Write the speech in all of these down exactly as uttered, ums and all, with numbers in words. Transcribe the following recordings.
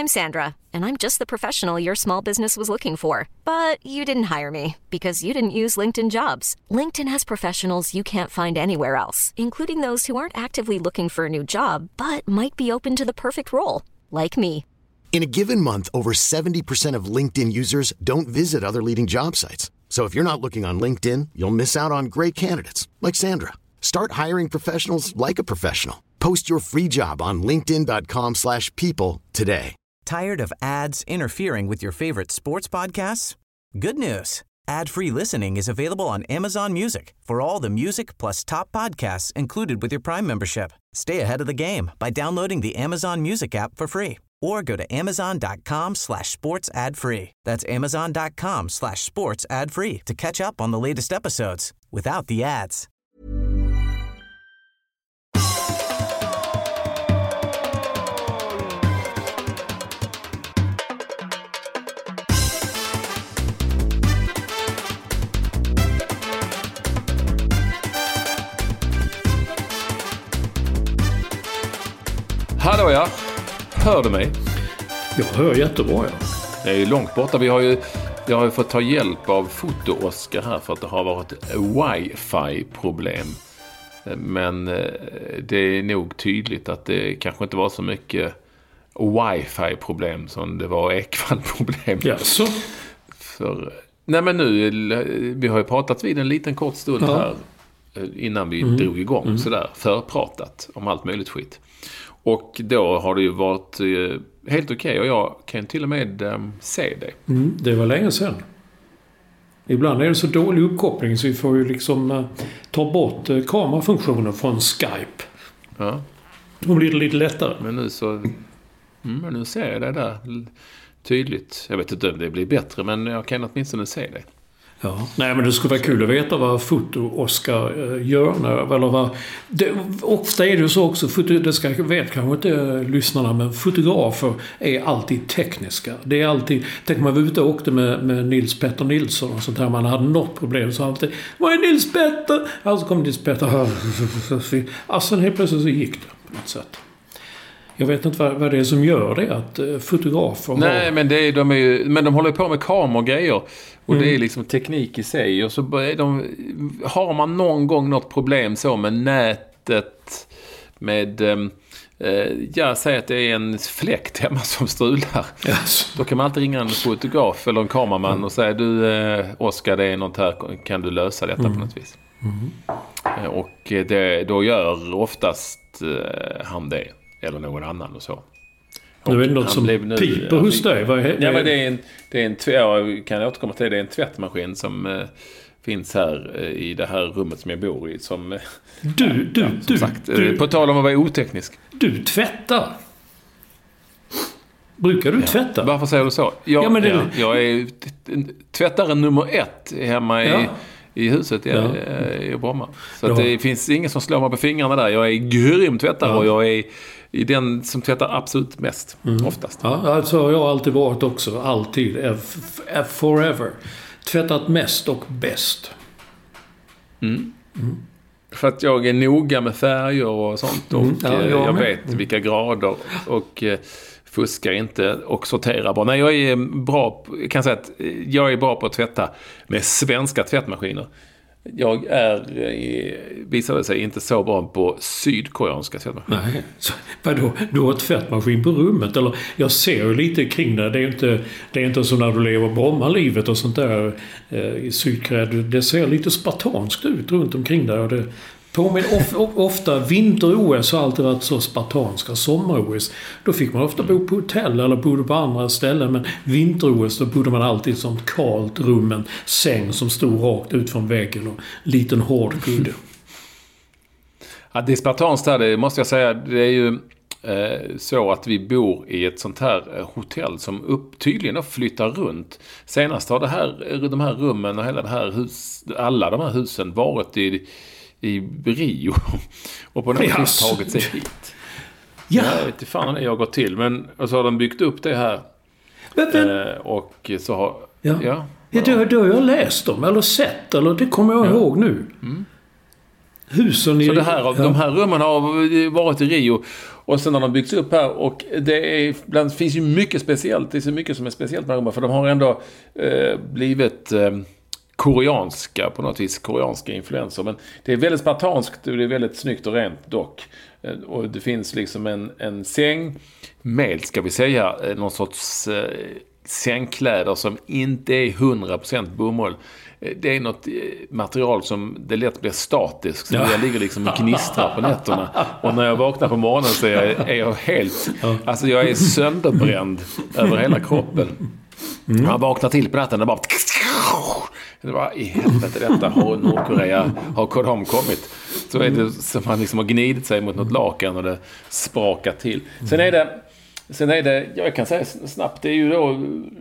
I'm Sandra, and I'm just the professional your small business was looking for. But you didn't hire me because you didn't use LinkedIn Jobs. LinkedIn has professionals you can't find anywhere else, including those who aren't actively looking for a new job, but might be open to the perfect role, like me. In a given month, over seventy percent of LinkedIn users don't visit other leading job sites. So if you're not looking on LinkedIn, you'll miss out on great candidates like Sandra. Start hiring professionals like a professional. Post your free job on linkedin dot com slash people today. Tired of ads interfering with your favorite sports podcasts? Good news. Ad-free listening is available on Amazon Music for all the music plus top podcasts included with your Prime membership. Stay ahead of the game by downloading the Amazon Music app for free or go to amazon dot com slash sports ad free. That's amazon dot com slash sports ad free to catch up on the latest episodes without the ads. Hallå ja, hör du mig? Jag hör jättebra, ja. Jag är ju långt borta. Vi har ju, jag har ju fått ta hjälp av Foto-Oskar här för att det har varit wifi-problem. Men det är nog tydligt att det kanske inte var så mycket wifi-problem som det var Ekvall-problem. Ja, så. För, nej men nu, vi har ju pratat vid en liten kort stund ja. här innan vi mm. drog igång mm. sådär, förpratat om allt möjligt skit. Och då har det ju varit eh, helt okej okay, och jag kan till och med eh, se det. Mm, det var länge sedan. Ibland är det så dålig uppkoppling så vi får ju liksom eh, ta bort eh, kamerafunktionen från Skype. Ja. Då blir det lite lättare. Men nu så mm, nu ser jag det där tydligt. Jag vet inte om det blir bättre, men jag kan åtminstone se det. Ja, nej men det skulle vara kul att veta vad Foto-Oskar gör. När, eller vad, det, ofta är det ju så också, foto, det ska vet kanske inte lyssnarna, men fotografer är alltid tekniska. Det är alltid, tänk man var ute och åkte med, med Nils Petter Nilsson och sånt här, man hade något problem så alltid, vad är Nils Petter? Alltså kom Nils Petter här. Alltså helt plötsligt så gick det på något sätt. Jag vet inte vad, vad det är som gör det, att fotografer Nej, har... men, det är, de är ju, men de håller på med kameragrejer. Och mm. det är liksom teknik i sig. Och så är de, har man någon gång något problem så med nätet, med... Eh, jag säger att det är en fläkt hemma som strular. Yes. Då kan man alltid ringa en fotograf eller en kameraman mm. och säga, du eh, Oskar, det är något här, kan du lösa detta mm. på något vis? Mm. Eh, och det, då gör oftast eh, han det. Eller någon annan och så. Och det är något som nu, piper hos dig. Vad är, ja, men det är en, det är en jag kan återkomma till det. Det är en tvättmaskin som eh, finns här eh, i det här rummet som jag bor i. Som, eh, du, du, ja, som du, sagt, du. På tal om att vara oteknisk. Du tvättar. Brukar du ja. tvätta? Varför säger du så? Jag, ja, men det... ja, jag är tvättaren nummer ett hemma ja. i... i huset i, ja. i Bromma. Så att det finns ingen som slår mig på fingrarna där. Jag är grym tvättare ja. och jag är i den som tvättar absolut mest. Mm. Oftast. Ja, alltså har jag alltid varit också. Alltid. F- f- forever. Tvättat mest och bäst. Mm. Mm. För att jag är noga med färger och sånt. Och mm. ja, jag, jag vet mm. vilka grader. Och fuskar inte och sorterar bra. Nej, jag är bra, kan säga att jag är bra på att tvätta med svenska tvättmaskiner. Jag är, visade sig, inte så bra på sydkoreanska tvättmaskiner. Nej, så, vadå? Du har tvättmaskin på rummet? Eller, jag ser ju lite kring det. Det är inte, det är inte så när du lever Bromma-livet och sånt där eh, i Sydkorea. Det ser lite spartanskt ut runt omkring där. Och det påminner of, of, ofta vinter-O S har alltid varit så spartanska. Sommar-O S, då fick man ofta bo på hotell eller bodde på andra ställen. Men vinter-O S, då bodde man alltid som ett kalt rum, en säng som stod rakt ut från väggen och en liten hård kudde. Ja, det är spartanskt här, det måste jag säga. Det är ju eh, så att vi bor i ett sånt här hotell som upp, tydligen flyttar runt. Senast har det här, de här rummen och hela det här hus, alla de här husen varit i i Rio och på något yes. sätt tagit sig hit. Ja. Jag vet inte fan när jag har gått till, men och så har de byggt upp det här. Men, men, eh, och så har ja. Ja, ja det, det har jag läst om eller sett, eller det kommer jag ja. ihåg nu. Mm. Husen i... Så det här, ja. de här rummen har varit i Rio och sen har de byggts upp här och det är, bland, finns ju mycket speciellt. Det är så mycket som är speciellt med rummen för de har ändå eh, blivit eh, koreanska på något vis, koreanska influenser. Men det är väldigt spartanskt och det är väldigt snyggt och rent dock. Eh, och det finns liksom en, en säng med, ska vi säga, eh, någon sorts eh, sängkläder som inte är hundra procent bomull. Det är något material som det lätt blir statiskt. Så jag ligger liksom och knistrar på nätterna. Och när jag vaknar på morgonen så är jag, är jag helt... Alltså jag är sönderbränd över hela kroppen. Mm. Man vaknar till på natten och bara... Det var i helvete detta. Har Nordkorea, har Kodam kommit? Så är det som man liksom har gnidit sig mot något lakan och det sprakar till. Sen är det... Sen är det, jag kan säga snabbt, det är ju då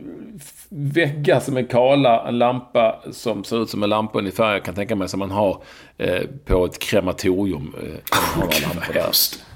väggar som är kala, en lampa som ser ut som en lampa ungefär, jag kan tänka mig som man har eh, på ett krematorium. Eh, man har lampa där.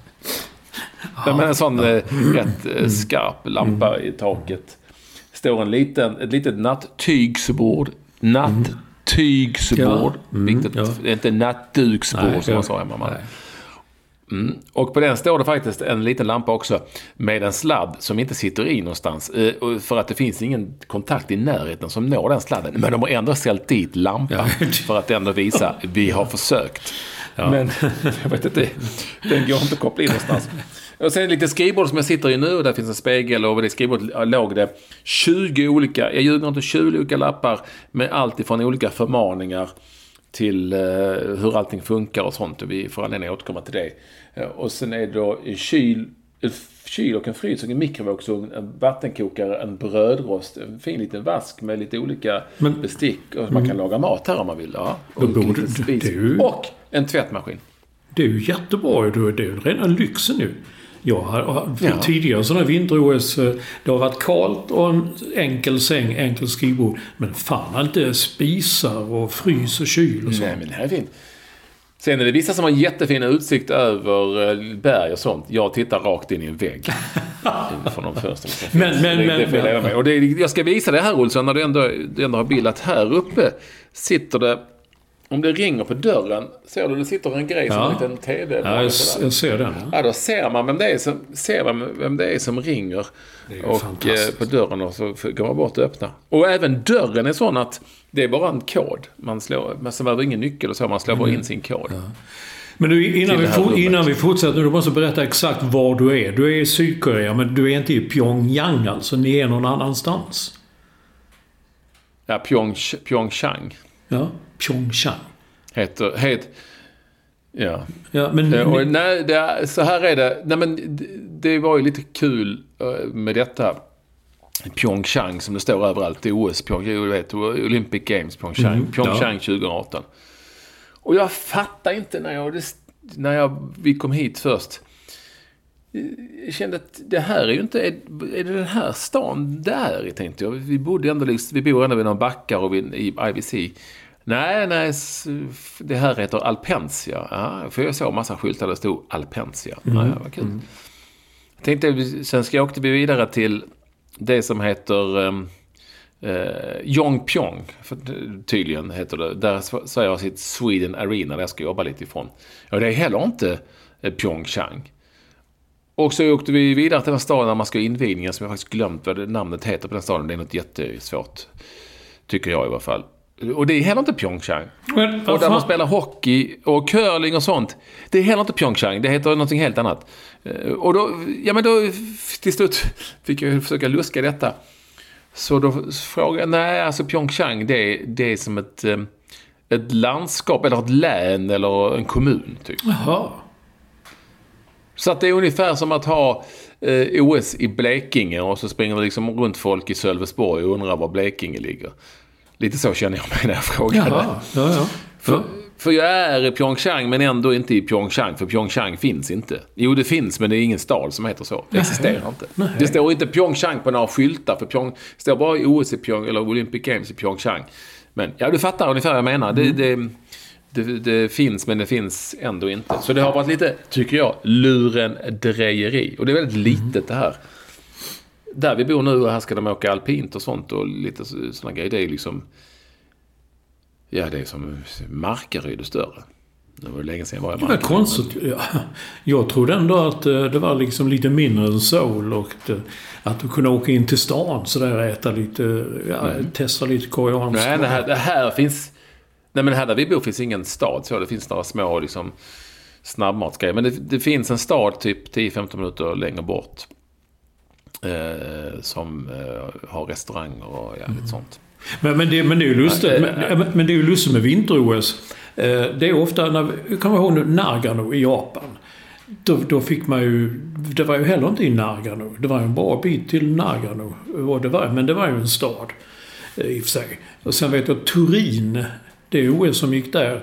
Ja. Men en sån eh, rätt eh, skarp lampa i taket. Står en liten, ett litet nattygsbord. Nattygsbord. Mm. Viktigt, Ja. det är inte nattduksbord Nej, som man sa hemma. Mm. Och på den står det faktiskt en liten lampa också med en sladd som inte sitter i någonstans eh, för att det finns ingen kontakt i närheten som når den sladden. Men de har ändå ställt dit lampan ja. för att ändå visa vi har försökt. Ja. Men jag vet inte, den går inte att koppla in någonstans. Och sen lite skrivbord som jag sitter i nu och där finns en spegel och det skrivbordet låg det tjugo olika, jag ljuger inte, tjugo olika lappar med allt ifrån olika förmaningar till uh, hur allting funkar och sånt. Och vi får anledning att återkomma till det. Uh, och sen är det då en kyl, en kyl och en frys och en mikrovågsugn, en vattenkokare, en brödrost, en fin liten vask med lite olika Men, bestick. Och mm. man kan laga mat här om man vill. Ja. Och, borde, det, det ju, och en tvättmaskin. Det är ju jättebra. Det är ju redan lyxen nu. Jag har ja. tidigare sådana vinter-O S, det har varit kallt och en enkel säng, enkel skrivbord. Men fan, inte spisar och frys och kyl och sånt. Nej, men det här är fint. Sen är det vissa som har jättefina utsikt över berg och sånt. Jag tittar rakt in i en vägg. Från de första som men, men, det, men, det men, men. Och det, jag ska visa det här, Olsson, när du ändå, du ändå har bildat här uppe. Sitter det... Om det ringer på dörren, ser du det sitter en grej som ja. en liten T V. Ja, jag, jag ser den. Ja. Ja, då ser man vem det är som, ser man vem det är som ringer är och, eh, på dörren och så går man bort och öppna. Och även dörren är sån att det är bara en kod. Man slår, man behöver ingen nyckel och så, man slår bara in sin kod. Ja. Men du, innan, vi, for, innan vi fortsätter, du måste berätta exakt var du är. Du är i Sydkorea, men du är inte i Pyongyang alltså. Ni är någon annanstans. Ja, Pyong, Pyeongchang. Ja, Pyeongchang. Heter, heter, ja. ja men, och, men... Nej, det är, så här är det. Nej, men det, det var ju lite kul med detta. Pyeongchang som det står överallt i O S. Pyeongchang, vet, Olympic Games, Pyeongchang. Mm, Pyeongchang ja. tjugo arton. Och jag fattar inte när jag, när jag, vi kom hit först. Jag kände att det här är ju inte... Är, är det den här stan där, tänkte jag. Vi bodde ändå liksom, vi bor ändå vid några backar och vid, i I V C. Nej, nej, det här heter Alpensia. Ja, för jag såg massa skyltar där det stod Alpensia. Mm. Ja, vad kul. Mm. Jag tänkte, sen ska jag åka vidare till det som heter um, uh, Yongpyong. För, tydligen heter det. Där så jag sitt Sweden Arena där jag ska jobba lite ifrån. Och det är heller inte uh, Pyeongchang. Och så åkte vi vidare till den staden där man ska invigningen som jag faktiskt glömt vad det namnet heter på den staden. Det är något jättesvårt, tycker jag i alla fall. Och det är heller inte Pyeongchang. Men, och där man spelar hockey och curling och sånt. Det är heller inte Pyeongchang. Det heter någonting helt annat. Och då, ja men då till slut fick jag försöka luska detta. Så då frågade jag, nej alltså Pyeongchang det är, det är som ett, ett landskap eller ett län eller en kommun typ. Jaha. Så att det är ungefär som att ha eh, O S i Blekinge och så springer det liksom runt folk i Sölvesborg och undrar var Blekinge ligger. Lite så känner jag mig när jag frågade. Jaha, ja, ja. För, för jag är i Pyeongchang men ändå inte i Pyeongchang, för Pyeongchang finns inte. Jo, det finns, men det är ingen stad som heter så. Det existerar nej, inte. Nej. Det står inte Pyeongchang på några skyltar, för Pyong, det står bara i O S i Pyong, eller Olympic Games i Pyeongchang. Men ja, du fattar ungefär vad jag menar. Mm. Det, det, det, det finns, men det finns ändå inte. Så det har varit lite, tycker jag, lurendrejeri. Och det är väldigt litet det här. Där vi bor nu och här ska de åka alpint och sånt och lite sådana grejer. Det är liksom, ja, det är som Markaryd är större. Det var länge sedan jag var i Det var konstigt. Ja. Jag trodde ändå att det var liksom lite mindre än Seoul och det, att du kunde åka in till stan så där äta lite, ja, mm. testa lite koreanskt. Nej, det här, det här finns... Nej, men här där vi bor finns ingen stad. Så det finns några små liksom, snabbmatsgrejer. Men det, det finns en stad typ tio till femton minuter längre bort. Eh, som eh, har restauranger och ja, lite sånt. Men, men, det, men det är ju lustigt. Ja, men, men, men det är ju lustigt med vinter-O S. Eh, det är ofta, när vi, kan man ihåg nu, Nagano i Japan. Då, då fick man ju... Det var ju heller inte i Nagano. Det var ju en bra bit till Nagano. Och det var, men det var ju en stad eh, i och för sig. Och sen vet jag Turin... Det O S som gick där.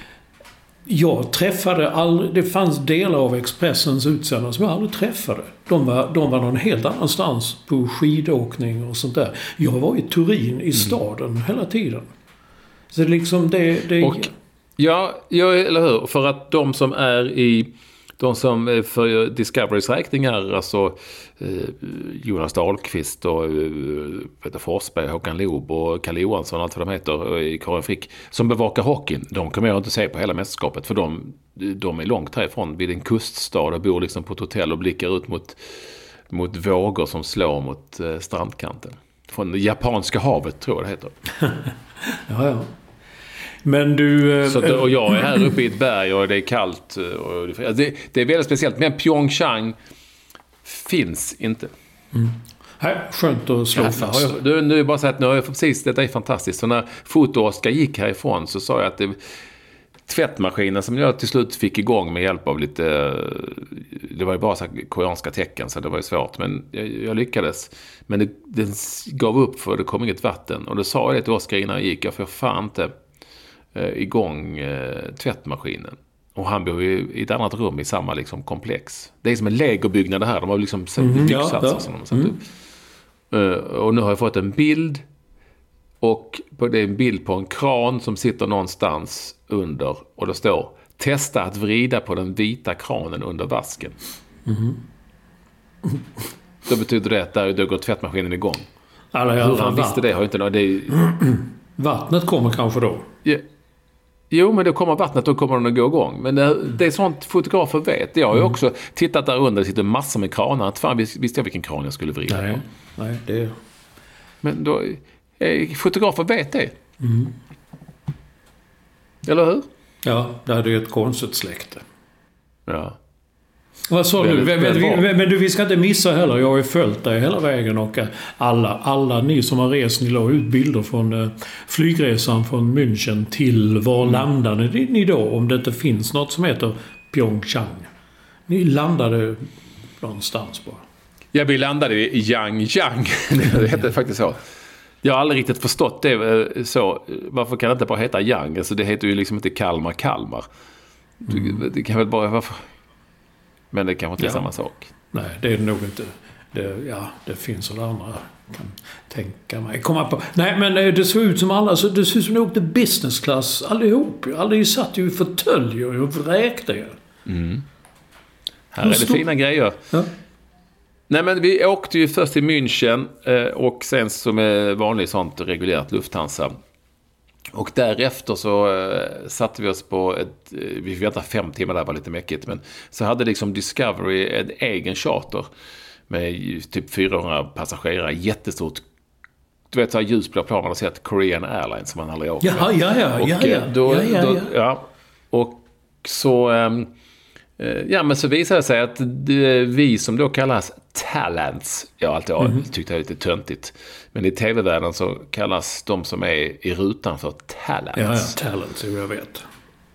Jag träffade aldrig... Det fanns delar av Expressens utsändare som jag aldrig träffade. De var, de var någon helt annanstans på skidåkning och sånt där. Jag var i Turin, i staden, mm. hela tiden. Så liksom det... det och, ja, ja, eller hur? För att de som är i... De som för Discoverys räkningar, alltså eh, Jonas Dahlqvist och eh, Peter Forsberg, Håkan Loob och Kalle Johansson, allt vad de heter, i Karin Frick, som bevakar hockeyn, de kommer jag inte se på hela mästerskapet, för de, de är långt härifrån vid en kuststad och bor liksom på ett hotell och blickar ut mot, mot vågor som slår mot eh, strandkanten. Från det japanska havet, tror jag det heter. ja, ja. Men du... Så att, och jag är här uppe i ett berg och det är kallt. Och det, det är väldigt speciellt. Men Pyeongchang finns inte. Mm. Nej, skönt att slå ja, fast. Jag, du, nu är bara så att nu har jag precis, detta är fantastiskt. Så när Foto-Oskar gick härifrån så sa jag att det, tvättmaskinen som jag till slut fick igång med hjälp av lite... Det var ju bara så koreanska tecken så det var ju svårt. Men jag, jag lyckades. Men det, den gav upp för det kom inget vatten. Och då sa jag det till Oskar innan jag gick. Jag får fan inte... igång eh, tvättmaskinen. Och han bor ju i ett annat rum i samma liksom, komplex. Det är som en legobyggnad det här. De har liksom mm, byggsatser ja, ja. som de har satt mm. upp. Uh, och nu har jag fått en bild. Och det är en bild på en kran som sitter någonstans under. Och det står: testa att vrida på den vita kranen under vasken. Mm. Då betyder det att där, då går tvättmaskinen igång. Alla, hur han visste det har ju inte något. Det är... Vattnet kommer kanske då. Ja. Jo, men då kommer vattnet, då kommer den att gå igång. Men det, det är sånt fotografer vet. Jag har ju mm. också tittat där under, det sitter massor med kranar. Att fan, visste jag vilken kran jag skulle vrida Nej, på. nej det... Men då, eh, fotografer vet det. Mm. Eller hur? Ja, det är ju ett konstigt släkte. Ja. Vad sa du? Men, men, men du, vi ska inte missa heller. Jag har ju följt dig hela vägen och alla, alla ni som har rest, ni la ut bilder från uh, flygresan från München till var mm. landade ni då? Om det inte finns något som heter Pyeongchang. Ni landade någonstans bara. Ja, vi landade i Yangyang. Det heter faktiskt så. Jag har aldrig riktigt förstått det så. Varför kan det inte bara heta Yang? Alltså det heter ju liksom inte Kalmar Kalmar. Mm. Det kan väl bara... Varför? Men det kanske inte är ja. samma sak. Nej, det är det nog inte. Det, ja, det finns väl andra kan tänka mig. Komma på. Nej, men det såg ut som alla. Så det såg ut som att de åkte business class allihop. Alla satt ju i fåtöljer och vräkte er. Mm. Här är det fina grejer. Ja. Nej, men vi åkte ju först till München och sen som är vanligt sånt reguljärt Lufthansa. Och därefter så uh, satte vi oss på ett... Uh, vi fick vänta fem timmar, där var lite mäckigt. Men så hade liksom Discovery en egen charter med typ fyrahundra passagerare. Jättestort. Du vet så här ljusblå plan man har sett Korean Airlines som man aldrig åker. Ja, ja, ja. Och, ja, ja. Då, ja, ja, då, ja. ja. Och så... Um, Ja, men så visade det sig att det, vi som då kallas talents, jag har alltid mm. tyckt det är lite töntigt, men i tv-världen så kallas de som är i rutan för talents. Ja, ja talents, jag vet.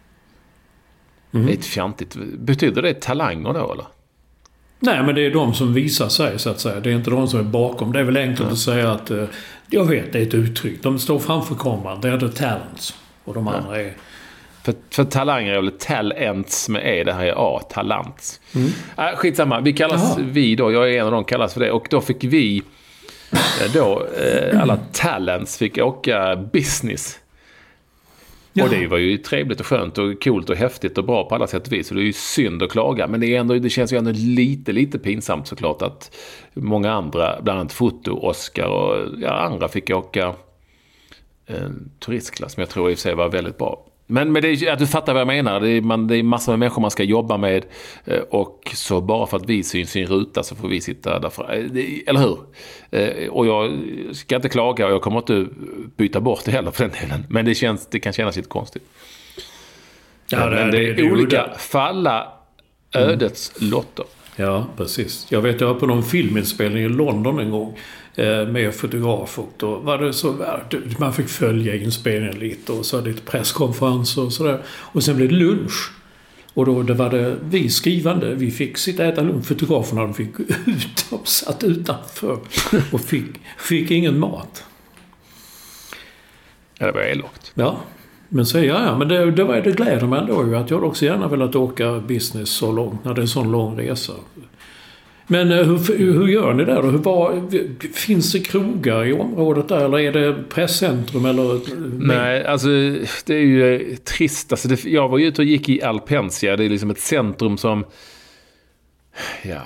Mm. Det är ett fjantigt. Betyder det talanger då, eller? Nej, men det är de som visar sig, så att säga. Det är inte de som är bakom. Det är väl enkelt ja. att säga att, jag vet, det är ett uttryck. De står framför kameran, det är the talents. Och de ja. andra är... För, för talanger är väl talents med E, det här är A, talents. Mm. Äh, skitsamma, vi kallas Jaha. vi då, jag är en av dem kallas för det. Och då fick vi, då, eh, alla talents fick åka business. Ja. Och det var ju trevligt och skönt och coolt och häftigt och bra på alla sätt och vis. Så det är ju synd att klaga. Men det, är ändå, det känns ju ändå lite, lite pinsamt såklart att många andra, bland annat Foto, Oskar och ja, andra fick åka en turistklass. Men jag tror i och för sig var väldigt bra. Men, men det är, att du fattar vad jag menar. Det är, man, det är massor med människor man ska jobba med. Och så bara för att vi syns i en ruta så får vi sitta därför. Eller hur? Och jag ska inte klaga och jag kommer inte byta bort det heller för den delen. Men det, känns, det kan kännas lite konstigt. Ja, men det, det är det, olika det. Falla ödets mm. lotter. Ja, precis. Jag vet, jag var på någon filminspelning i London en gång med fotograf och då var det så man fick följa inspelningen lite och så lite presskonferenser och sådär. Och sen blev det lunch. Och då det var det vi skrivande, vi fick sitta och äta lunch. Fotograferna de fick ut och satt utanför och fick, fick ingen mat. Ja, det var elakt. Ja, men så ja, ja men det, det var det gläder mig ändå ju att jag också gärna velat åka business så långt när det är en sån lång resa. Men hur, hur gör ni där då? Hur var, finns det krogar i området där eller är det presscentrum eller? Nej, alltså det är ju trist. Alltså, det, jag var ju ute och gick i Alpensia. Det är liksom ett centrum som ja,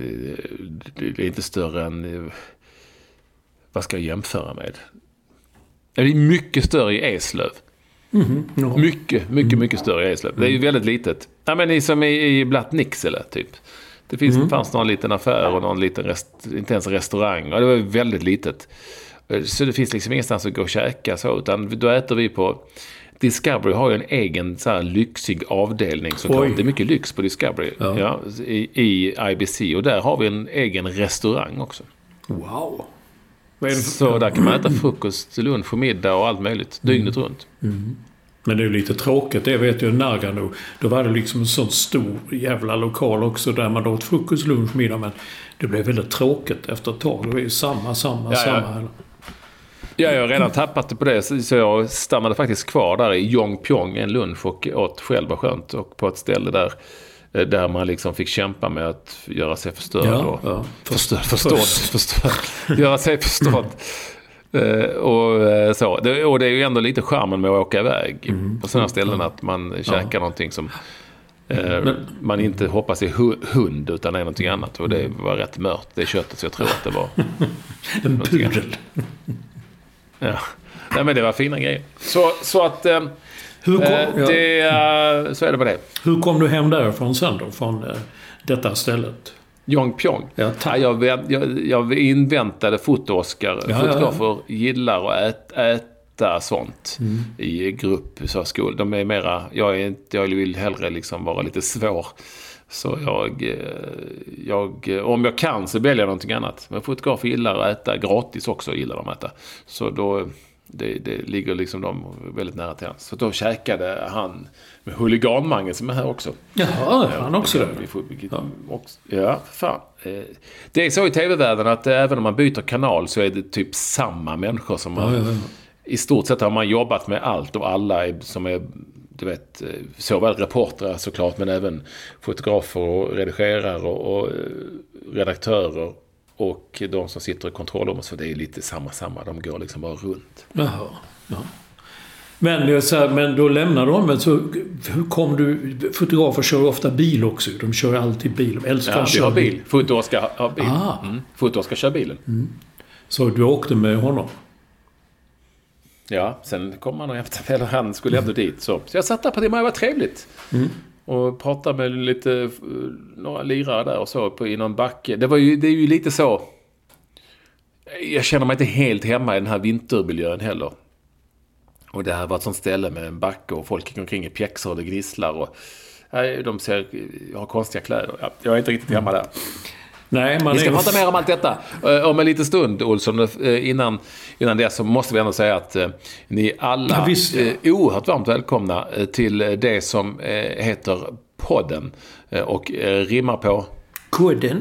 det är inte större än vad ska jag jämföra med? Det är mycket större i Eslöv. Mm-hmm. Ja. Mycket, mycket, mycket större i Eslöv. Det är ju väldigt litet. Ja, men som i, i Blattnixele typ. Det finns, mm. fanns någon liten affär och någon liten rest, inte ens restaurang. Och det var väldigt litet. Så det finns liksom ingenstans att gå och käka så. Utan då äter vi på... Discovery har ju en egen så här lyxig avdelning. Så det är mycket lyx på Discovery. Ja. Ja, i, i I B C. Och där har vi en egen restaurang också. Wow. Så där kan man äta frukost, lunch och middag och allt möjligt. Dygnet mm. runt. Mm. Men det är ju lite tråkigt, det vet jag Nagano. Då var det liksom en sån stor jävla lokal också där man åt frukost, lunch, middag. Men det blev väldigt tråkigt efter ett tag. Det var ju samma, samma, ja, samma. Ja. Ja, jag har redan tappat det på det. Så jag stannade faktiskt kvar där i Yongpyong en lunch och åt själv och skönt. Och på ett ställe där, där man liksom fick kämpa med att göra sig förstörd. Ja, och ja. Förstörd, förstådd, förstörd. Göra sig förstådd. Uh, och uh, så. Det, och det är ju ändå lite charmen med att åka iväg mm. på sådana ställen att man ja. käkar någonting som uh, Men, man inte hoppas är hu- hund utan är någonting annat. Och det var rätt mört, det köttet, så jag tror att det var en pudel. Ja. Nej, men det var fina grejer. Så, så att uh, Hur kom, uh, det, uh, så är det på det. Hur kom du hem därifrån sen då, från uh, detta stället? Yongpyong. Ja, ta- jag, jag, jag inväntade foto-Oscar. Ja, Fotografer ja, ja. gillar att äta, äta sånt mm. i grupp. Så skol. De är mera, jag, är inte, jag vill hellre liksom vara lite svår. Så jag, jag, om jag kan så väljer jag någonting annat. Men fotografer gillar att äta gratis också. Gillar de att äta. Så då... Det, det ligger liksom de väldigt nära till hans. Så då käkade han med huliganmangen som är här också. Jaha, han också det. Vi får, ja. Också, ja, fan. Det är så i tv-världen att även om man byter kanal så är det typ samma människor som man... Ja, ja, ja. I stort sett har man jobbat med allt och alla som är, du vet, såväl reportrar såklart men även fotografer och redigerare och, och redaktörer. Och de som sitter i kontrollrummet, så det är lite samma samma. De går liksom bara runt. Jaha, ja. Men, jag så här, men då lämnar de. Men så, hur kom du... Fotografer kör ofta bil också. De kör alltid bil. De älskar ja, att köra bil. bil. Foto ska ha bil. Ah. Mm. Foto ska köra bilen. Mm. Så du åkte med honom? Ja, sen kom han och hämtade. Eller han skulle ändå dit. Så, så jag satt där på det. Men det var trevligt. Mm. Och pratade med lite några lirare där och så på, i någon backe. Det, var ju, det är ju lite så... Jag känner mig inte helt hemma i den här vintermiljön heller. Och det här var ett sånt ställe med en backe och folk gick omkring i pjäxor och det gnisslar. Och, nej, de ser, har konstiga kläder. Ja, jag är inte riktigt hemma där. Nej, man vi ska är... prata mer om allt detta om en liten stund, Olsson. Innan, innan det så måste vi ändå säga att eh, ni alla ja, är oerhört varmt välkomna till det som eh, heter podden eh, och eh, rimmar på koden.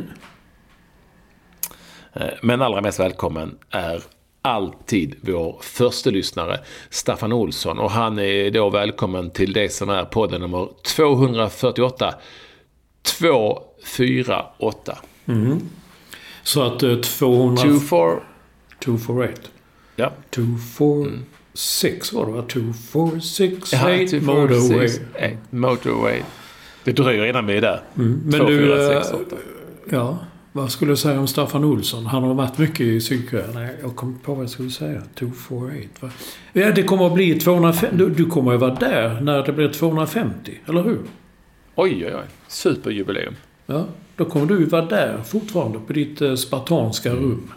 Eh, men allra mest välkommen är alltid vår första lyssnare Staffan Olsson, och han är då välkommen till det som är podden nummer tvåhundrafyrtioåtta två fyra åtta. Mm. Så att uh, tvåhundra... två fyra... två fyra åtta. Ja. två fyra sex var det va? två fyra sex åtta Motorway. Motorway. Det dröjer innan vi är där. Mm. Men två fyra sex åtta. Ja. Vad skulle du säga om Staffan Olsson? Han har varit mycket i Sydkorea. Nej, jag kom på vad jag skulle säga. tvåhundrafyrtioåtta. Ja, det kommer att bli tvåhundrafemtio. Du, du kommer att vara där när det blir tvåhundrafemtio, eller hur? Oj, oj, oj. Superjubileum. Ja, då kommer du vara där fortfarande på ditt eh, spartanska mm. rum.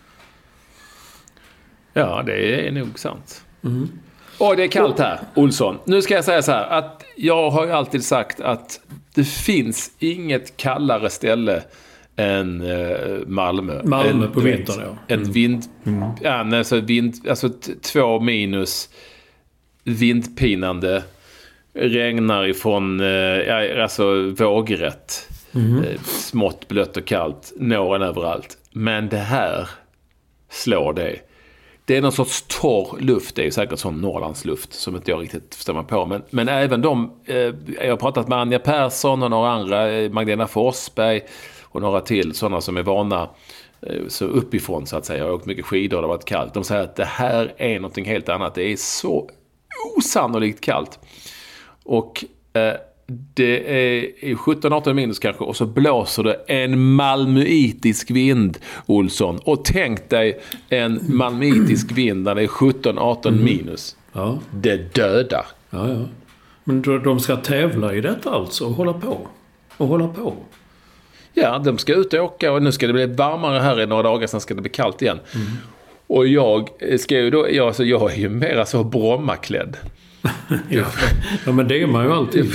Ja, det är nog sant. Mm. Och det är kallt här, Olsson. Nu ska jag säga så här, att jag har ju alltid sagt att det finns inget kallare ställe än eh, Malmö. Malmö en, på vintern, ja. En mm. vind... Mm. Ja, nej, så vind, alltså t- två minus, vindpinande, regnar ifrån eh, ja, alltså vågrätt. Mm. Eh, smått, blött och kallt. Nåren överallt. Men det här slår det. Det är någon sorts torr luft. Det är ju säkert sån Norrlandsluft som inte jag riktigt förstår mig på. Men, men även de... Eh, jag har pratat med Anja Persson och några andra. Eh, Magdalena Forsberg och några till. Sådana som är vana eh, så uppifrån så att säga. Jag har åkt mycket skidor och det har varit kallt. De säger att det här är någonting helt annat. Det är så osannolikt kallt. Och... Eh, det är sjutton arton minus kanske och så blåser det en malmöitisk vind, Olsson. Och tänk dig en malmöitisk vind när det är sjutton arton minus. Mm. Ja. Det dödar. Ja, ja. Men de ska tävla i detta alltså och hålla på. Och hålla på. Ja, de ska ut och åka och nu ska det bli varmare här i några dagar, sen ska det bli kallt igen. Mm. Och jag ska ju då, jag, alltså jag är ju mera så Bromma-klädd. ja. ja, men det är man ju alltid.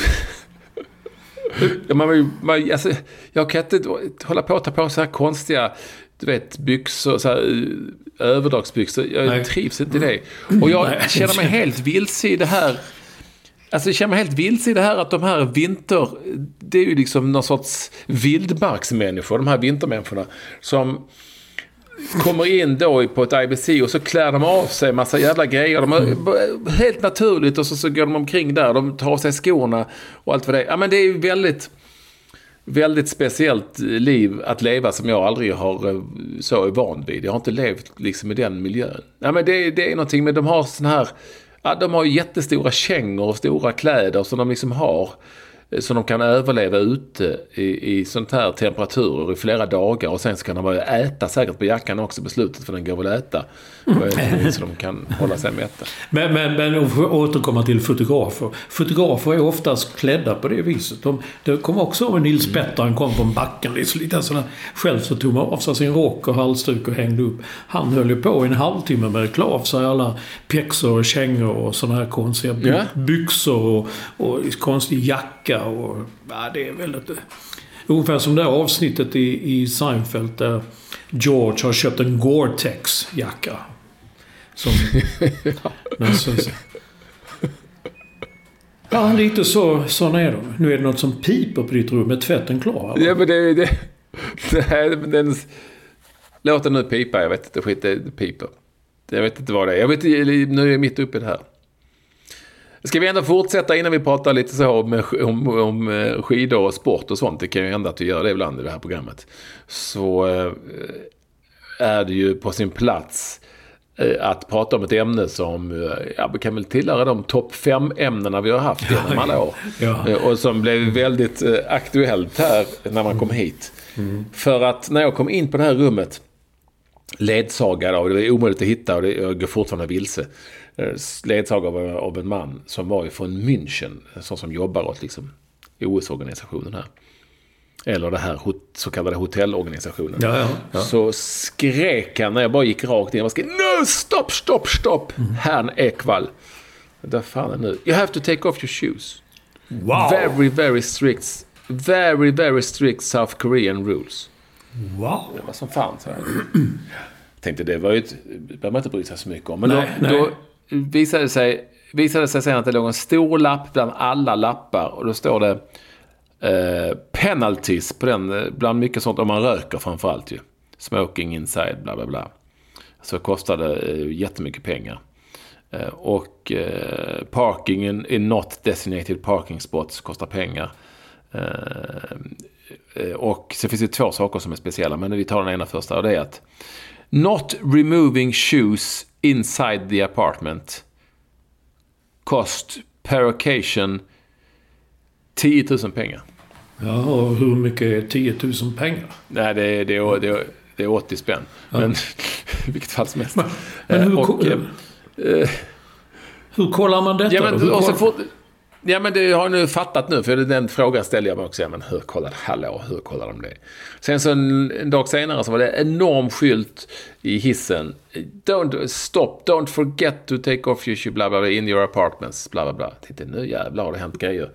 Ja, man, man, alltså, jag kan inte hålla på att ta på så här konstiga, du vet, byxor, så här, överdragsbyxor. Jag Nej. trivs inte i det. Och jag Nej. känner mig helt vilse i det här. Alltså jag känner mig helt vilse i det här att de här vinter, det är ju liksom någon sorts vildmarksmänniskor, de här vintermänniskorna som kommer in då på ett I B C och så klär de av sig en massa jävla grejer. De är helt naturligt och så, så går de omkring där. De tar av sig skorna och allt för det. Ja, men det är ju väldigt, väldigt speciellt liv att leva som jag aldrig har så är van vid. Jag har inte levt liksom i den miljön. Ja, men det, det är någonting med de har sån här, ja, de har jättestora kängor och stora kläder som de liksom har. Så de kan överleva ute i, i sånt här temperaturer i flera dagar. Och sen så kan de bara äta säkert på jackan också på slutet, för den går väl att äta. Mm. Så de kan hålla sig mätta. Men, men, men återkomma till fotografer. Fotografer är oftast klädda på det viset. De, det kom också med Nils Petter, han kom från backen. Liksom, lite sådär. Själv så tog man av sig sin rock och halsduk och hängde upp. Han höll ju på en halvtimme med att klä av sig alla pjäxor och kängor och sådana här konstiga by- yeah. byxor och, och konstig jacka. Och, ja, det är väldigt ungefär som det här avsnittet i, i Seinfeld där George har köpt en Gore-Tex-jacka som men så, så. Ja, lite så, sån är de. Nu är det något som piper på ditt rum. Är tvätten klar? Eller? Ja, men det, det, det här, den, låt den nu pipa. Jag vet inte, skit det piper. Jag vet inte vad det är. Jag vet, nu är jag mitt uppe i det här. Ska vi ändå fortsätta innan vi pratar lite så om, om, om skidor och sport och sånt? Det kan ju hända att vi gör det ibland i det här programmet. Så äh, är det ju på sin plats äh, att prata om ett ämne som äh, ja, kan väl tillhöra de topp fem ämnena vi har haft genom alla år. Ja. Äh, och som blev väldigt äh, aktuellt här när man kom hit. Mm. För att när jag kom in på det här rummet ledsagad av, det var omöjligt att hitta och det, jag går fortfarande vilse, ledsagad av, av en man som var från München, sån som jobbar åt liksom O S-organisationen här. Eller det här så kallade hotellorganisationen. Ja, ja, ja. Så skrek han när jag bara gick rakt in. Jag skrek, no, stopp, stopp, stopp. Mm. Herrn Ekvall. Där fan är nu. You have to take off your shoes. Wow. Very, very strict. Very, very strict South Korean rules. Wow. Det var som fan så här. Jag tänkte det var ju ett, det behöver man inte bry sig så mycket om. Men nej, då, nej. då visade det sig visade det sig sen att det låg en stor lapp bland alla lappar och då står det eh, penalties på den, bland mycket sånt om man röker framförallt ju. Smoking inside, bla bla bla. Så kostade eh, jättemycket pengar. Eh, och eh, parkingen i not designated parking spots kostar pengar. Eh, och så finns det två saker som är speciella, men vi tar den ena första och det är att not removing shoes inside the apartment cost per occasion tio tusen pengar. Ja, och hur mycket är tio tusen pengar? Nej, det är, det är, det är, det är åttio spänn. Ja. Men i vilket fall som helst. Men, men hur, och, ko- eh, hur kollar man detta? Ja, men, hur och så kollar... får, ja, men det har jag nu fattat nu. För den frågan ställde jag mig också. Ja, men hur kollar hallå, hur kollar de det? Sen så en, en dag senare så var det en enorm skylt i hissen. Don't stop, don't forget to take off your shoe, bla bla bla, in your apartments, bla bla bla. Jag tänkte, nu jävlar har det hänt grejer.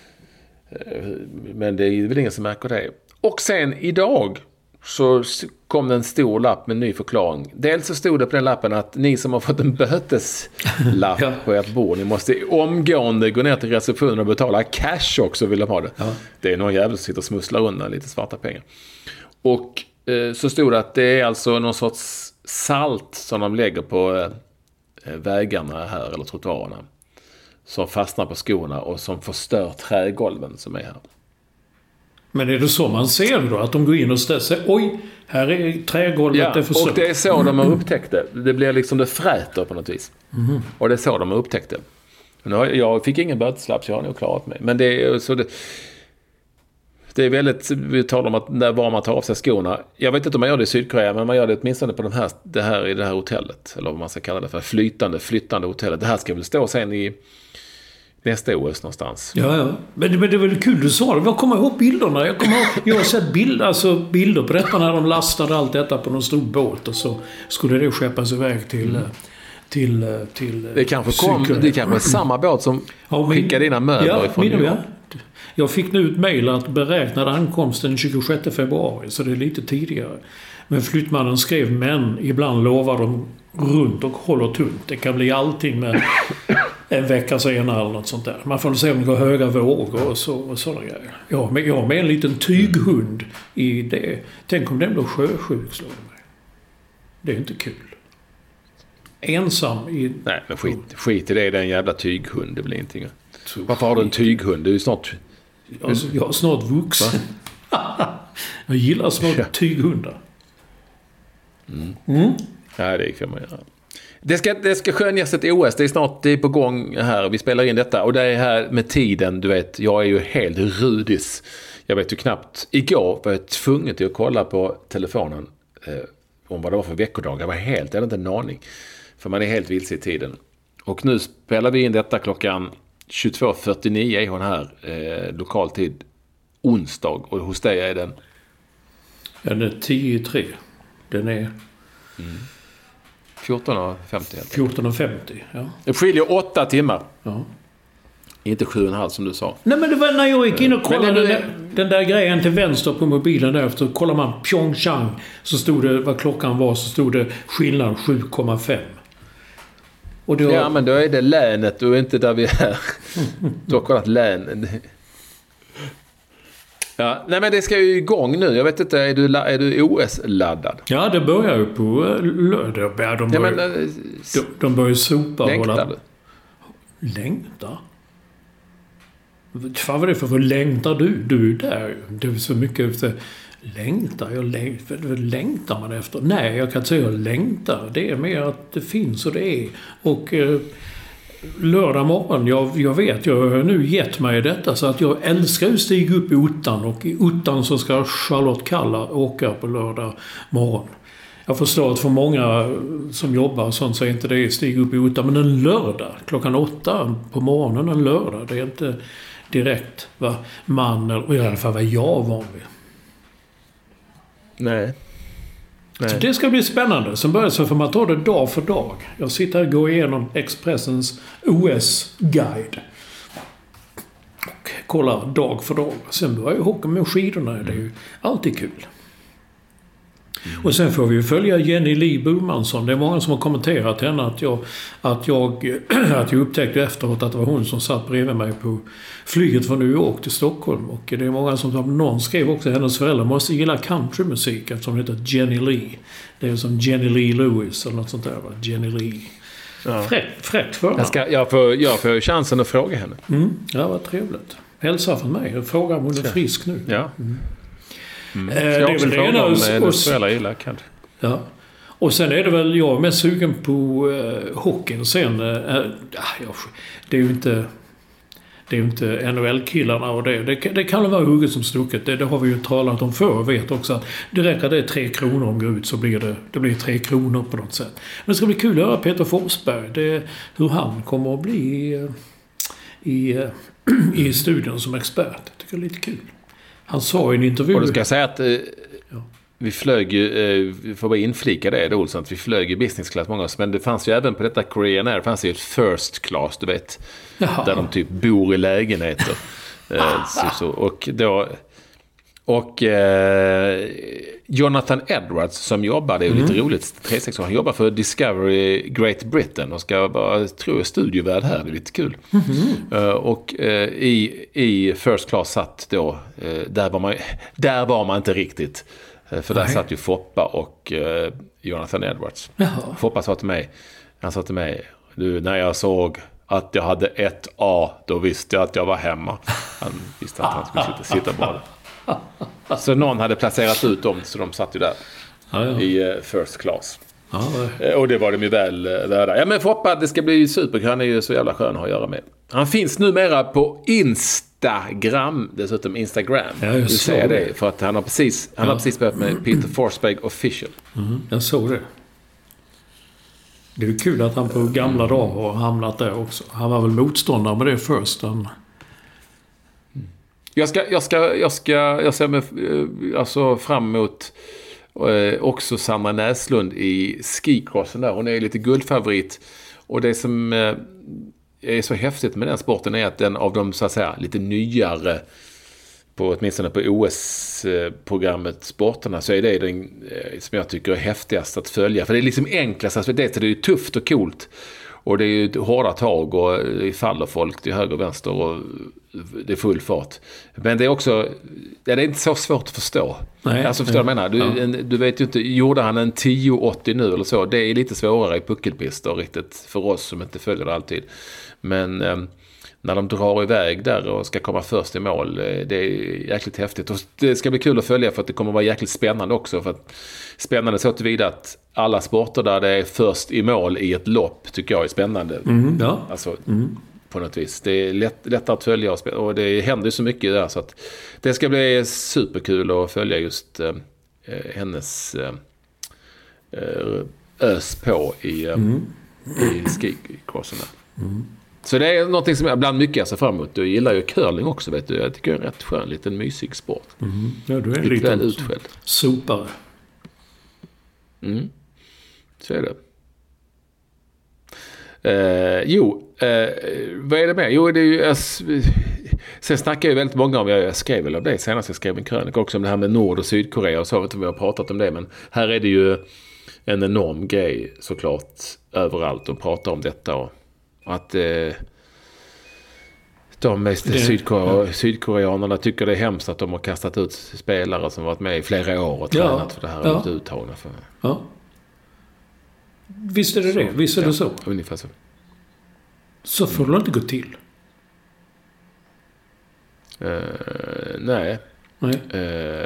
Men det är väl ingen som märker det. Och sen idag så kom det en stor lapp med en ny förklaring. Dels så stod det på den lappen att ni som har fått en böteslapp ja. på ert bord, ni måste omgående gå ner till receptionen och betala cash också, vill de ha det. Ja. Det är någon jävel som sitter och smusslar undan lite svarta pengar. Och eh, så stod det att det är alltså någon sorts salt som de lägger på eh, vägarna här, eller trottoarerna, som fastnar på skorna och som förstör trägolven som är här. Men är det så man ser då? Att de går in och ställer sig, oj, här är trägolvet, ja, det är förstört. och det är så de har upptäckt det. Det blir liksom, det fräter på något vis. Mm. Och det är så de har upptäckt det. Nu har, jag fick ingen böteslapp, så jag har nog klarat mig. Men det är så det, det är väldigt, vi talar om att när var man tar av sig skorna. Jag vet inte om man gör det i Sydkorea, men man gör det åtminstone på de här, det här i det här hotellet. Eller vad man ska kalla det för, flytande, flyttande hotellet. Det här ska väl stå sen i nästa O S någonstans. Ja, ja. Men, men det var kul du sa det. Jag kommer ihåg bilderna. Jag, kommer ihåg, jag har sett bild, alltså bilder på detta när de lastade allt detta på någon stor båt och så skulle det skeppas iväg till... Mm. Till, till det kanske kom, det kanske är samma båt som ja, min, skickade dina möbler ja, ifrån New York. Ja. Jag fick nu ett mejl att beräknade ankomsten den tjugosjätte februari, så det är lite tidigare. Men flyttmannen skrev, men ibland lovar de runt och håller tunt. Det kan bli allting med en vecka senare eller något sånt där. Man får se om det går höga vågor och, så, och sådana grejer. Ja, men jag har med en liten tyghund i det. Tänk om den blir sjösjuk, slår mig. Det är inte kul. Ensam i... Nej, men skit, skit i det. Det är en jävla tyghund. Det blir ingenting. Varför har du en tyghund? Du är ju snart... Jag, jag är snart vuxen. Jag gillar små ja. tyghundar. Mm. Mm. Ja, det kan man göra. Det ska, det ska skönjas ett O S. Det är snart det är på gång här. Vi spelar in detta. Och det är här med tiden. Du vet, jag är ju helt rudis. Jag vet ju knappt. Igår var jag tvungen till att kolla på telefonen. Eh, om vad det var för veckodag. Jag var helt, jag hade inte en aning. För man är helt vilse i tiden. Och nu spelar vi in detta klockan tjugotvå fyrtionio är hon här. Eh, lokal tid. Onsdag. Och hos dig är den? Ja, den är tio i tre. Den är... Mm. fjorton femtio. fjorton femtio, ja. Det skiljer åtta timmar. Ja. Inte sju och en halv som du sa. Nej, men det var när jag gick in och kollade den, där, den där grejen till vänster på mobilen där. Efter kollar man Pyeongchang, så stod det vad klockan var, så stod det skillnad sju komma fem. Och då... Ja, men då är det länet och inte där vi är. Du har kollat län. Ja, nej, men det ska ju igång nu. Jag vet inte, är du, är du O S-laddad? Ja, det börjar ju på lördag. De, ja, börjar, men, de, de börjar sopa. Längtar du? Längtar? Vad var det för, för längtar du? Du är där. Det är så mycket efter... Längtar? Jag längtar, vad längtar man efter? Nej, jag kan inte säga jag längtar. Det är mer att det finns och det är. Och eh, lördag morgon, jag, jag vet, jag har nu gett mig detta. Så att jag älskar att stiga upp i ottan. Och i ottan så ska Charlotte Kalla åka på lördag morgon. Jag förstår att för många som jobbar och sånt så är inte det stiga upp i ottan. Men en lördag, klockan åtta på morgonen en lördag. Det är inte direkt vad man, eller i alla fall vad jag var med. Nej. Nej. Så det ska bli spännande. Sen börjar så får man ta det dag för dag. Jag sitter här och går igenom Expressens O S-guide. Och kollar dag för dag. Sen börjar jag åka med skidorna. Det är ju alltid kul. Mm. Och sen får vi ju följa Jenny Lee Bomansson. Det är många som har kommenterat henne att jag, att jag, att jag upptäckte efteråt att det var hon som satt bredvid mig på flyget från New York till Stockholm. Och det är många som, någon skrev också, hennes föräldrar måste gilla countrymusik eftersom det heter Jenny Lee. Det är som Jenny Lee Lewis eller något sånt där. Va? Jenny Lee. Ja. Fräckt, fräckt för jag, ska, jag, får, jag får chansen att fråga henne. Mm, ja, vad trevligt. Hälsa från mig. Fråga om hon är frisk nu. Ja. Mm. Mm. Eh, det är väl det ena och, och, föräldrar gillar kanske. Ja. Och sen är det väl jag är mest sugen på eh, hockeyn sen. Eh, ja, det är ju inte det är ju inte N H L-killarna och det. Det, det kan väl vara hugget som stucket. Det, det har vi ju talat om förr och vet också att det räcker det är tre kronor om går ut så blir det, det blir tre kronor på något sätt. Men det ska bli kul att höra Peter Forsberg. Det, hur han kommer att bli i, i, i studion som expert. Jag tycker det är lite kul. Han sa i en intervju... Och då ska jag säga att... Eh, ja. Vi flög ju, eh, vi får bara inflika det, det Olsson, att vi flög i business class många, men det fanns ju även på detta Korean Air, det fanns ju ett first class, du vet, Jaha. Där de typ bor i lägenheter. eh, så, så, och då, och eh, Jonathan Edwards som jobbar, det är ju mm. lite roligt, tre sex år, han jobbar för Discovery Great Britain och ska vara, tror jag, studievärd här, det är lite kul. Mm. Uh, och uh, i, i first class satt då, uh, där, var man, där var man inte riktigt. För där Nej. satt ju Foppa och uh, Jonathan Edwards. Jaha. Foppa sa till mig, han sa till mig, du, när jag såg att jag hade ett A, då visste jag att jag var hemma. Han visste att han skulle sitta, sitta bara. Så någon hade placerat ut dem, så de satt ju där ja, ja. i uh, first class. Ja, ja. Och det var de ju väl värda. Ja, men Foppa, det ska bli superkul. Han är ju så jävla skön att ha att göra med. Han finns numera på Instagram, dessutom Instagram. Ja, jag du säger det. det för att han har precis han ja. har precis börjat med Peter Forsberg Official. Mm, jag såg det. Det är ju kul att han på gamla dagar har hamnat där också. Han var väl motståndare med det först. Han... Jag ska jag ska jag ska jag ser med alltså fram emot eh, också Sandra Näslund i skicrossen där. Hon är lite guldfavorit, och det som eh, är så häftigt med den sporten är att den av de så att säga lite nyare på åtminstone på O S-programmet sporterna, så är det den som jag tycker är häftigast att följa, för det är liksom enklast att det är ju tufft och coolt, och det är ju hårda tag och det faller folk till höger och vänster och det är full fart, men det är också ja, det är inte så svårt att förstå. Nej, alltså förstår du menar du, ja. en, du vet ju inte, gjorde han en tio åttio nu eller så, det är lite svårare i puckelpister riktigt för oss som inte följer det alltid, men eh, när de drar iväg där och ska komma först i mål, det är jäkligt häftigt. Och det ska bli kul att följa, för att det kommer vara jäkligt spännande också. För att spännande så tillvida att alla sporter där det är först i mål i ett lopp tycker jag är spännande. Mm, ja. Alltså mm. på något vis. Det är lätt, lättare att följa och, och det händer så mycket där, så att det ska bli superkul att följa just eh, hennes eh, ös på i, eh, mm. i skikrossen. Mm. Så det är någonting som jag bland mycket jag ser fram emot. Jag gillar ju curling också, vet du. Jag tycker det är en rätt skön, liten mysig sport. Mm. Ja, du är en liten utskälld. Sopare. Mm. Så är det. Eh, jo, eh, vad är det med? Jo, det är ju... Jag, sen snackar jag ju väldigt många om, jag skrev väl av det senast, jag skrev en krönika också om det här med Nord- och Sydkorea och så, vet du, vi har pratat om det, men här är det ju en enorm grej såklart överallt och prata om detta, och att eh, de mest det, sydkore- ja. sydkoreanerna tycker det är hemskt att de har kastat ut spelare som varit med i flera år och tränat ja. för det här ja. och uttagna för. Ja. Visst är det så, det? Visst är det ja, så? Ungefär så. Så får det inte gå till. Uh, nej. Nej. Uh,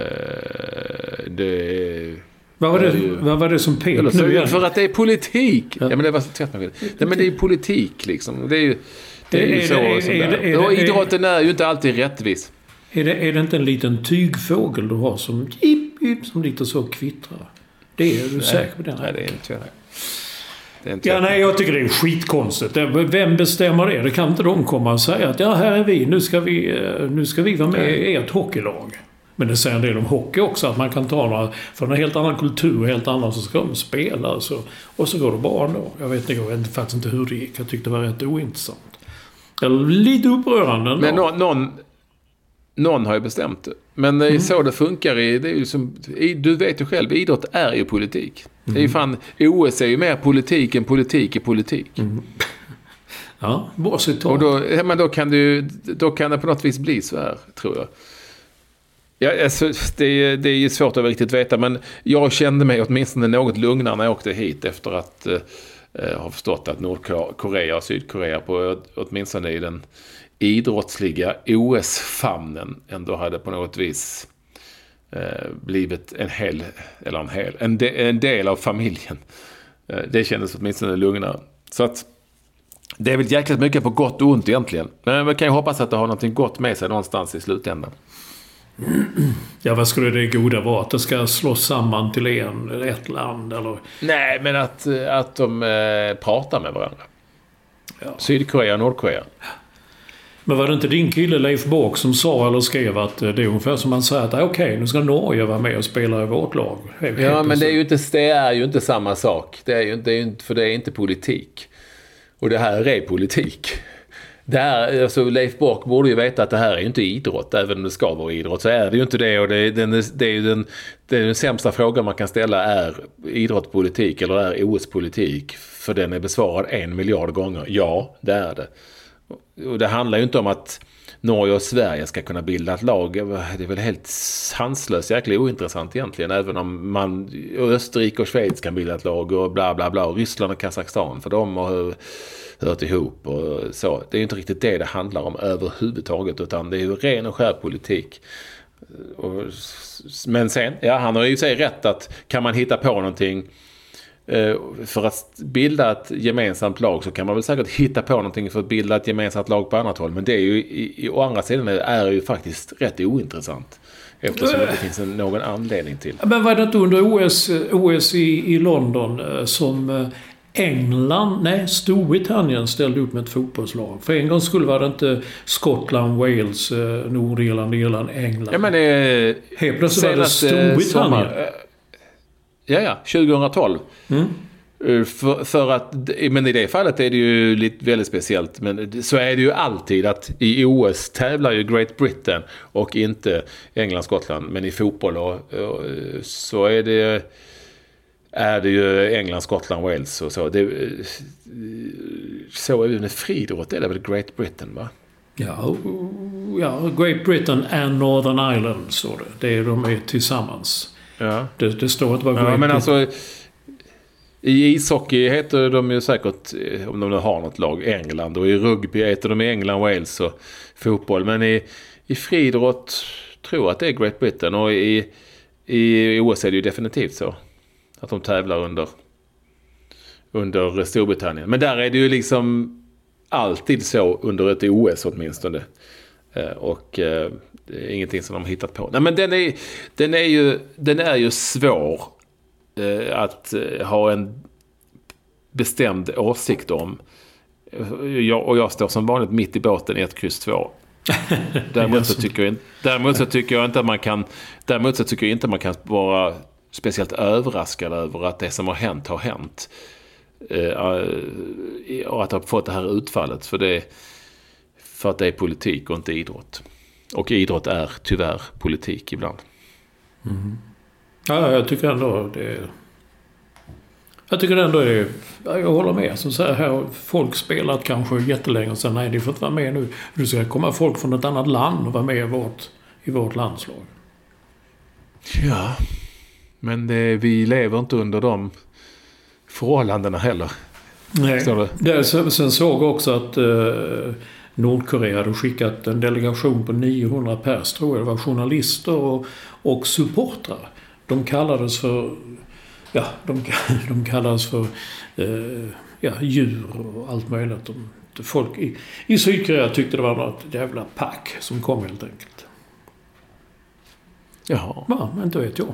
det Vad var det, ju, vad var det som pek nu igen? För att det är politik. Ja, ja men det var så tvärt man vill. Nej, men det är politik liksom. Det är ju det är, är ju så är, så är, är, är, och idrotten är ju inte alltid rättvis. Är det, är det inte en liten tygfågel du har som som lite så kvittrar? Det är du nej, säker på den här? Nej, det är inte jag. Det är inte ja, jag. nej, jag tycker det är skitkonstigt. Vem bestämmer det? Det kan inte de komma och säga att ja, här är vi. Nu ska vi, nu ska vi vara med nej. i ert hockeylag. Men det säger en del om hockey också, att man kan ta några från en helt annan kultur, helt annan, så ska de spela. Så, och så går det bara då. Jag vet, jag vet faktiskt inte hur det gick. Jag tyckte det var rätt ointressant. Eller lite upprörande. Men någon, någon, någon har ju bestämt det. Men det är mm. så det funkar. I, det är ju som, i, du vet ju själv, idrott är ju politik. Mm. Det är ju fan, O S är ju mer politik än politik i politik. Mm. Ja, bra citat. Och då, men då, kan det, då kan det på något vis bli så här, tror jag. Ja, alltså, det, det är ju svårt att riktigt veta, men jag kände mig åtminstone något lugnare när jag åkte hit efter att eh, ha förstått att Nordkorea och Sydkorea på åtminstone i den idrottsliga O S-famnen ändå hade på något vis eh, blivit en hel, eller en hel, en, de, en del av familjen. Eh, det kändes åtminstone lugnare. Så att Det är väl jäkligt mycket på gott och ont egentligen. Men man kan ju hoppas att det har något gott med sig någonstans i slutändan. Ja, vad skulle det goda vara? Att det ska slås samman till en, ett land eller? Nej, men att, att de eh, pratar med varandra. Ja. Sydkorea och Nordkorea. Men var det inte din kille Leif Bork som sa eller skrev att det är ungefär som man säger att okej, okay, nu ska Norge vara med och spela i vårt lag? Ja, men det är ju inte, det är ju inte samma sak. Det är ju inte, det är inte, för det är inte politik. Och det här är politik. Det här, alltså Leif Bork borde ju veta att det här är ju inte idrott. Även om det ska vara idrott så är det ju inte det. Och det är, den, det är ju den, det är den sämsta frågan man kan ställa. Är idrott politik eller är O S politik? För den är besvarad en miljard gånger. Ja, det är det. Och det handlar ju inte om att Norge och Sverige ska kunna bilda ett lag. Det är väl helt sanslöst, jäkligt ointressant egentligen. Även om man, Österrike och Schweiz kan bilda ett lag och bla bla bla. Och Ryssland och Kazakstan, för de har hört ihop och så. Det är ju inte riktigt det det handlar om överhuvudtaget, utan det är ju ren och skär politik. Och, men sen, ja, han har ju sig rätt att kan man hitta på någonting för att bilda ett gemensamt lag, så kan man väl säkert hitta på någonting för att bilda ett gemensamt lag på annat håll. Men det är ju, i, i, å andra sidan är ju faktiskt rätt ointressant. Eftersom det finns en, någon anledning till. Men var det inte under O S, O S i, i London som England, nej Storbritannien ställde upp med ett fotbollslag? För en gång skulle vara det inte Skottland, Wales, Nordirland, Irland, England. Ja, men det helt plötsligt var det Storbritannien. Sommar, ja, ja, tjugohundratolv. Mm. För, för att, men i det fallet är det ju lite väldigt speciellt. Men så är det ju alltid att i O S tävlar ju Great Britain och inte England, Skottland. Men i fotboll och, och, så är det är det ju England, Skottland, Wales och så. Det, så är det med friidrott, är det väl Great Britain, va? Ja, ja, Great Britain and Northern Ireland, så det. Det är de är tillsammans. Ja. Det, det står inte bara Great ja, men Britain. alltså i ishockey heter de ju säkert, om de nu har något lag, England. Och i rugby heter de England, Wales och fotboll. Men i, i friidrott tror jag att det är Great Britain. Och i, i O S är det ju definitivt så. Att de tävlar under, under Storbritannien. Men där är det ju liksom alltid så under ett O S åtminstone. Och det är ingenting som de har hittat på. Nej, men den är, den är, ju, den är ju svår att ha en bestämd åsikt om. Jag, och jag står som vanligt mitt i båten i ett kryss två. Däremot så tycker jag, däremot så tycker jag inte att man kan däremot så tycker jag inte att man kan vara speciellt överraskad över att det som har hänt har hänt. Och att ha fått det här utfallet, för det för att det är politik och inte idrott. Och idrott är tyvärr politik ibland. Mm. Ja, jag tycker ändå det är... Jag tycker ändå det är... Jag håller med. Som så här har folk spelat kanske jättelänge och sen nej, det får inte vara med nu. Nu ska komma folk från ett annat land och vara med i vårt, i vårt landslag. Ja, men det, vi lever inte under de förhållandena heller. Nej, det, sen såg jag också att eh, Nordkorea hade skickat en delegation på niohundra pers, tror jag. Det var journalister och, och supportrar. De kallades för ja, de, de kallades för eh, ja, djur och allt möjligt. De, folk i, i Sydkorea tyckte det var något jävla pack som kom helt enkelt. Jaha. Ja, men inte vet jag.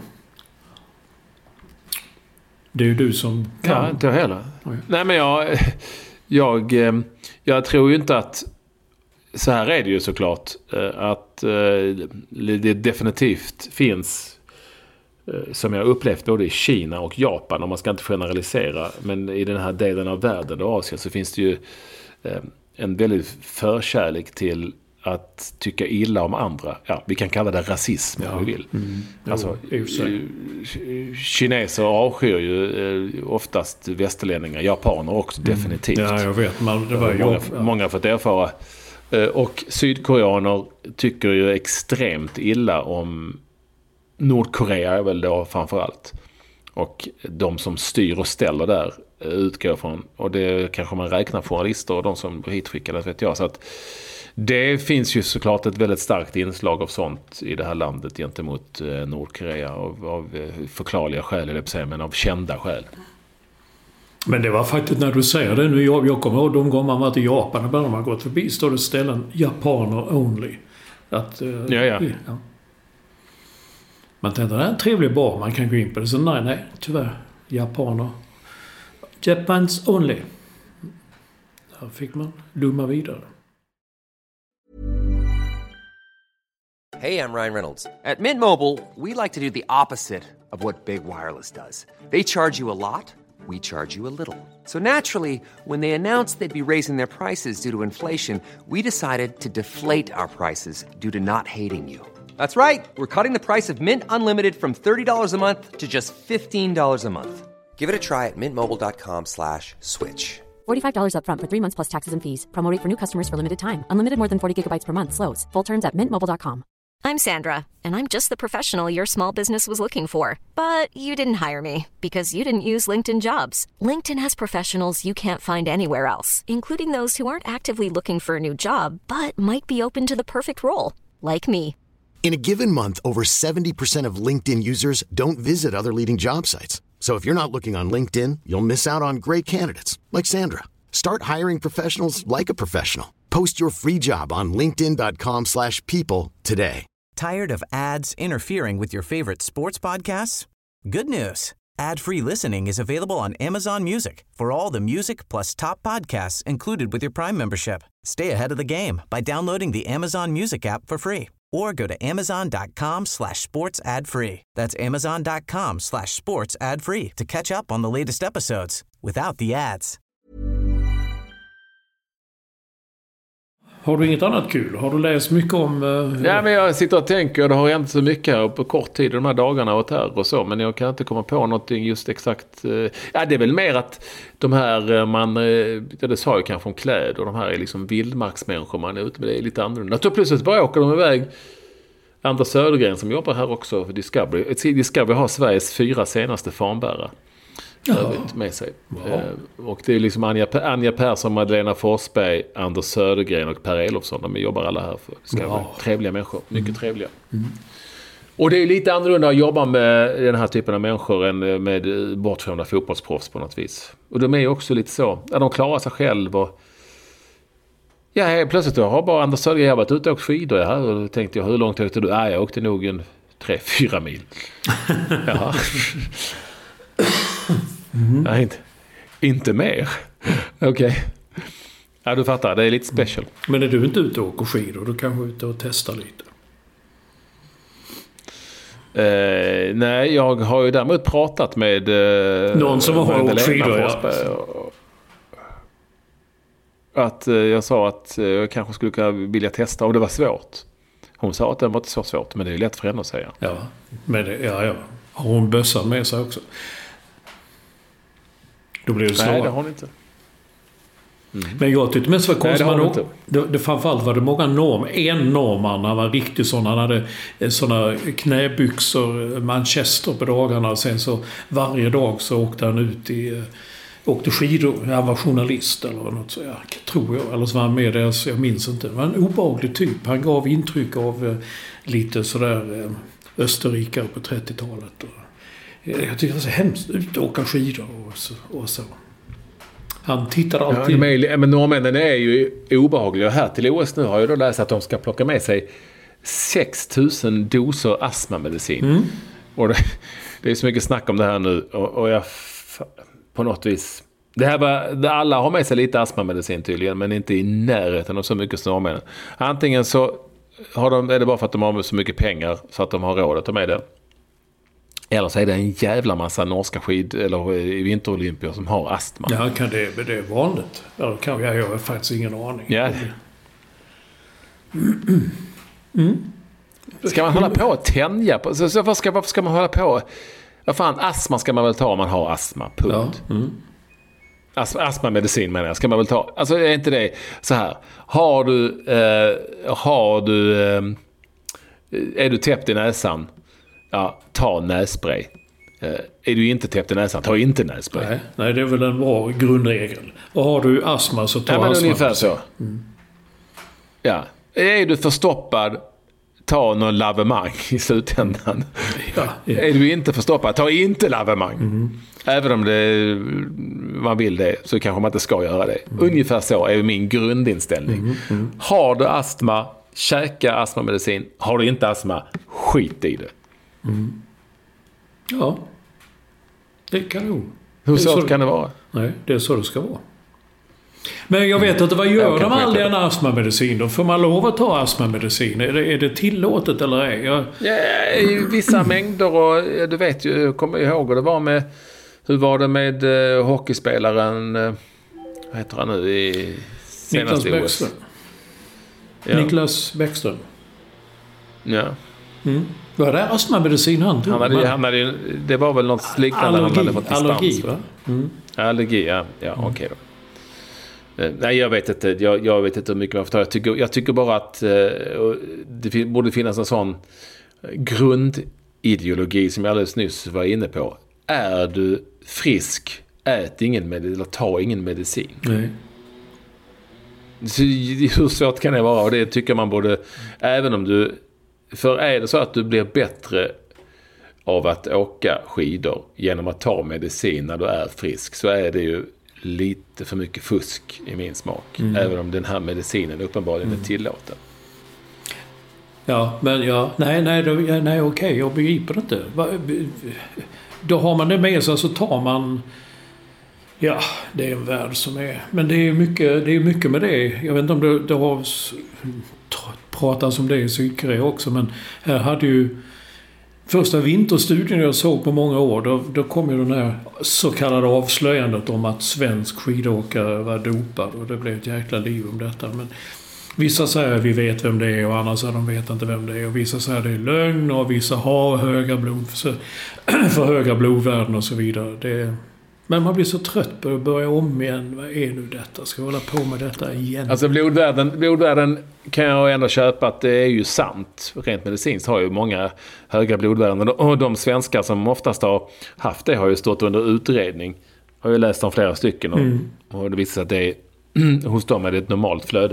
Det är ju du som kan. Ja, inte heller. Okay. Nej, men jag, jag, jag tror ju inte att så här är det ju såklart att det definitivt finns, som jag upplevt både i Kina och Japan, och man ska inte generalisera, men i den här delen av världen och Asien så finns det ju en väldigt förkärlek till att tycka illa om andra. Ja, vi kan kalla det rasism om ja. vi vill. Mm. Alltså, kineser avskyr ju oftast västerlänningar, japaner också mm. definitivt. Ja, jag vet. Man, det var många, jag, ja. många har fått erfara. Och sydkoreaner tycker ju extremt illa om Nordkorea är väl då framförallt. Och de som styr och ställer där utgår från, och det kanske man räknar journalister och de som blir hitskickade, vet jag. Så att det finns ju såklart ett väldigt starkt inslag av sånt i det här landet gentemot Nordkorea av, av förklarliga skäl, eller säga, men av kända skäl. Men det var faktiskt när du säger det nu, jag, jag kommer ihåg de gånger man varit i Japan och bara man gått förbi står det ställen japaner only. Att, uh, ja, ja. ja. Man tänkte det är en trevlig bar man kan gå in på det. Så nej, nej, tyvärr. Japaner. Japans only. Där fick man dumma vidare. Hey, I'm Ryan Reynolds. At Mint Mobile, we like to do the opposite of what Big Wireless does. They charge you a lot, we charge you a little. So naturally, when they announced they'd be raising their prices due to inflation, we decided to deflate our prices due to not hating you. That's right. We're cutting the price of Mint Unlimited from thirty dollars a month to just fifteen dollars a month. Give it a try at mintmobile.com slash switch. forty-five dollars up front for three months plus taxes and fees. Promo rate for new customers for limited time. Unlimited more than forty gigabytes per month. Slows full terms at mint mobile dot com. I'm Sandra, and I'm just the professional your small business was looking for. But you didn't hire me because you didn't use LinkedIn Jobs. LinkedIn has professionals you can't find anywhere else, including those who aren't actively looking for a new job, but might be open to the perfect role, like me. In a given month, over seventy percent of LinkedIn users don't visit other leading job sites. So if you're not looking on LinkedIn, you'll miss out on great candidates like Sandra. Start hiring professionals like a professional. Post your free job on linkedin dot com slash people today. Tired of ads interfering with your favorite sports podcasts? Good news. Ad-free listening is available on Amazon Music for all the music plus top podcasts included with your Prime membership. Stay ahead of the game by downloading the Amazon Music app for free or go to amazon.com slash sports ad free. That's amazon.com slash sports ad free to catch up on the latest episodes without the ads. Har du inget annat kul? Har du läst mycket om... Uh, ja, men jag sitter och tänker, det har hänt så mycket här på kort tid de här dagarna och här och så, men jag kan inte komma på någonting just exakt. Uh, ja, det är väl mer att de här, uh, man, uh, det sa jag kanske om kläder, de här är liksom vildmarksmänniskor man är ute med, det är lite annorlunda. Så plötsligt bara åker de iväg. Anders Södergren som jobbar här också för Discovery. Discovery har Sveriges fyra senaste fanbärare. Ja. Med sig. Ja. Och det är liksom Anja, Anja Persson, Madeleine Forsberg, Anders Södergren och Per Elofsson. De jobbar alla här för Discovery. Ja. Trevliga människor, mycket mm. trevliga. Mm. Och det är lite annorlunda att jobba med den här typen av människor än med bortskämda fotbollsproffs på något vis. Och de är ju också lite så, ja, de klarar sig själv och ja, plötsligt jag har bara Anders Södergren, jag varit ute och åkt skidor här och då tänkte jag, hur långt åkte du? Ja, jag åkte nog en tre, fyra mil. Ja. Mm. Nej, inte, inte mer. Okej. Okay. Ja, du fattar. Det är lite special. Men är du inte ute och åker skidor? Du kanske är ute och testar lite? Eh, nej, jag har ju däremot pratat med... Eh, Någon som har åkt skidor, ja. Att eh, jag sa att eh, jag kanske skulle kunna vilja testa om det var svårt. Hon sa att det var inte så svårt, men det är lätt för henne att säga. Ja, men det, ja, ja. Har hon bössan med sig också? Då blir det svårt. Nej, det har hon inte. Mm. Men jag tyckte mest var konstigt. Nej, det, det, det framförallt var det många norm. En norrman, han var riktigt sån. Han hade såna knäbyxor, Manchester på dagarna. Och sen så varje dag så åkte han ut i... Åkte skidor. Han var journalist eller något så. Jag tror jag. Eller så var han med där, jag minns inte. Det var en obehaglig typ. Han gav intryck av eh, lite sådär eh, österrikare på trettiotalet. Och, eh, jag tycker det är så hemskt ut att åka skidor och så. Och så. Han tittade alltid... Ja, men, men norrmännen är ju obehagliga. Här till O S nu har jag då läst att de ska plocka med sig sex tusen doser astmamedicin. Mm. Och det, det är så mycket snack om det här nu. Och, och jag... På något vis. Det här var, alla har med sig lite astmamedicin tydligen, men inte i närheten av så mycket som norrmännen. Antingen så har de, är det bara för att de har så mycket pengar så att de har råd att ta med det. Eller så är det en jävla massa norska skid eller vinterolympier som har astma. Ja, kan det, det är vanligt. Ja, kan jag, jag har faktiskt ingen aning. Ja. Mm. Mm. Ska man hålla på och tänja på? Så, så, varför, ska, varför ska man hålla på? Vad fan, astma ska man väl ta om man har astma, punkt. Ja. Mm. Ast- astmamedicin menar jag, ska man väl ta. Alltså är inte det så här. Har du, eh, har du, eh, är du täppt i näsan, ja, ta nässpray. Eh, är du inte täppt i näsan, ta inte nässpray. Nej, nej, det är väl en bra grundregel. Och har du astma så ta ja, men astma. Ungefär så. Mm. Ja, är du förstoppad, ta någon lavemang i slutändan. Ja, ja. Är du inte förstoppad, ta inte lavemang. Mm. Även om det, man vill det så kanske man inte ska göra det. Mm. Ungefär så är min grundinställning. Mm. Mm. Har du astma, käka astmamedicin. Har du inte astma, skit i det. Mm. Ja, det kan nog. Hur svårt kan det vara? Nej, det är så det ska vara. Men jag vet inte, vad gör de all den astmamedicin då? Får man lov att ta astmamedicin? Är det, är det tillåtet eller ej? Jag... Ja, i vissa mängder och du vet ju, jag kommer ihåg hur det var med, hur var det med uh, hockeyspelaren, uh, vad heter han nu i senaste Niklas Bäckström. Ja. Niklas Bäckström. Ja. Mm. Var det astmamedicin han tog? Han hade, men... han hade, det var väl något liknande allergi, han hade fått dispens. Allergi, va? Mm. Allergi, ja. Ja, mm. Okej okay då. Nej, jag vet inte. Jag, jag vet inte hur mycket man får ta. Jag tycker, jag tycker bara att uh, det borde finnas en sån grundideologi som jag alldeles nyss var inne på. Är du frisk, ät ingen medicin eller ta ingen medicin. Nej. Så, hur svårt kan det vara? Och det tycker man borde, även om du, för är det så att du blir bättre av att åka skidor genom att ta medicin när du är frisk, så är det ju lite för mycket fusk i min smak. Mm. Även om den här medicinen uppenbarligen mm. är tillåten. Ja, men ja, nej, nej, då, nej okej, jag begriper det inte. Då har man det med sig, så tar man, ja, det är en värld som är, men det är mycket, det är mycket med det. Jag vet inte om det, det har pratats om det i Sydkorea också, men här hade ju första vinterstudien jag såg på många år, då, då kom ju den här så kallade avslöjandet om att svensk skidåkare var dopad, och det blev ett jäkla liv om detta. Men vissa säger att vi vet vem det är och andra säger att de vet inte vem det är, och vissa säger att det är lögn och vissa har höga blod för, för höga blodvärden och så vidare. Det, men man blir så trött på att börja om igen. Vad är nu detta? Ska vi hålla på med detta igen? Alltså blodvärden, blodvärden kan jag ändå köpa att det är ju sant. Rent medicinskt har ju många höga blodvärden. Och de svenskar som oftast har haft det har ju stått under utredning. Har ju läst om flera stycken. Och, mm. och det visar sig att det är, hos dem är det ett normalt flöde.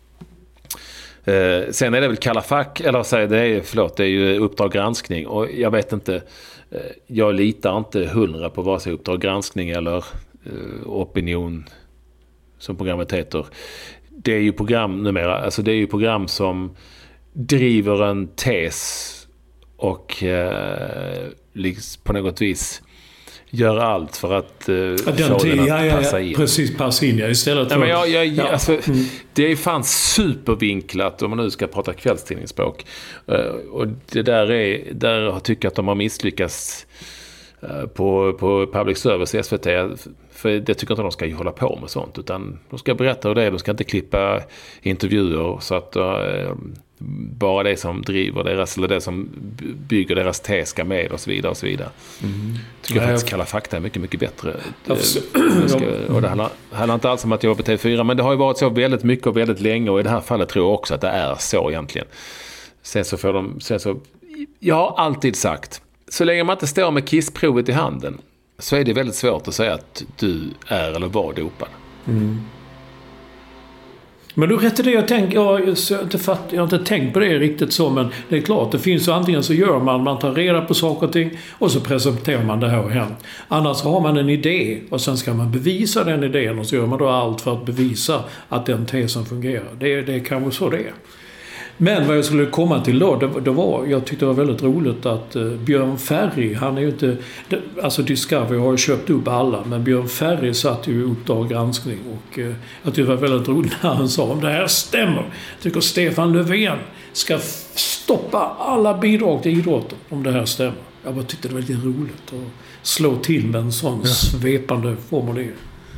Eh, sen är det väl Kalla fack, eller säg det är, förlåt, det är ju Uppdrag granskning. Och jag vet inte... Jag litar inte hundra på vare sig Uppdrag granskning eller eh, opinion som programmet heter. Det är ju program numera, alltså det är ju program som driver en tes och eh, liksom på något vis gör allt för att eh, ja, få den att ja, passa ja, ja, in. Precis, passa in. Ja, istället för... Ja, men jag, jag, ja. Alltså, mm. det är fan supervinklat om man nu ska prata kvällstidningsspråk. Uh, och det där är, där tycker jag att de har misslyckats uh, på, på public service i S V T. För det tycker inte de ska hålla på med sånt, utan de ska berätta hur det är. De ska inte klippa intervjuer så att uh, bara det som driver deras, eller det som bygger deras tes ska med och så vidare och så vidare. Mm. Tycker jag faktiskt Kalla fakta är mycket, mycket bättre. Det, ska, och det handlar, handlar inte alls om att jag var på T V fyra, men det har ju varit så väldigt mycket och väldigt länge, och i det här fallet tror jag också att det är så egentligen. Sen så får de, sen så, jag har alltid sagt, så länge man inte står med kissprovet i handen så är det väldigt svårt att säga att du är eller var dopad. Mm. Men då rätt är det jag tänker, jag, jag, jag, jag har inte tänkt på det riktigt så, men det är klart, det finns så antingen så gör man, man tar reda på saker och ting och så presenterar man det här och hänt. Annars har man en idé och sen ska man bevisa den idén och så gör man då allt för att bevisa att den tesen fungerar. Det, det är kanske så det är. Men vad jag skulle komma till då, det, det var, jag tyckte det var väldigt roligt att uh, Björn Ferry, han är ju inte, det, alltså Discovery har ju köpt upp alla, men Björn Ferry satt ju i Uppdrag granskning, och uh, jag tyckte det var väldigt roligt när han sa, om det här stämmer, tycker Stefan Löfven ska f- stoppa alla bidrag till idrotten, om det här stämmer. Jag bara tyckte det var lite roligt att slå till med en sån ja. svepande formulering.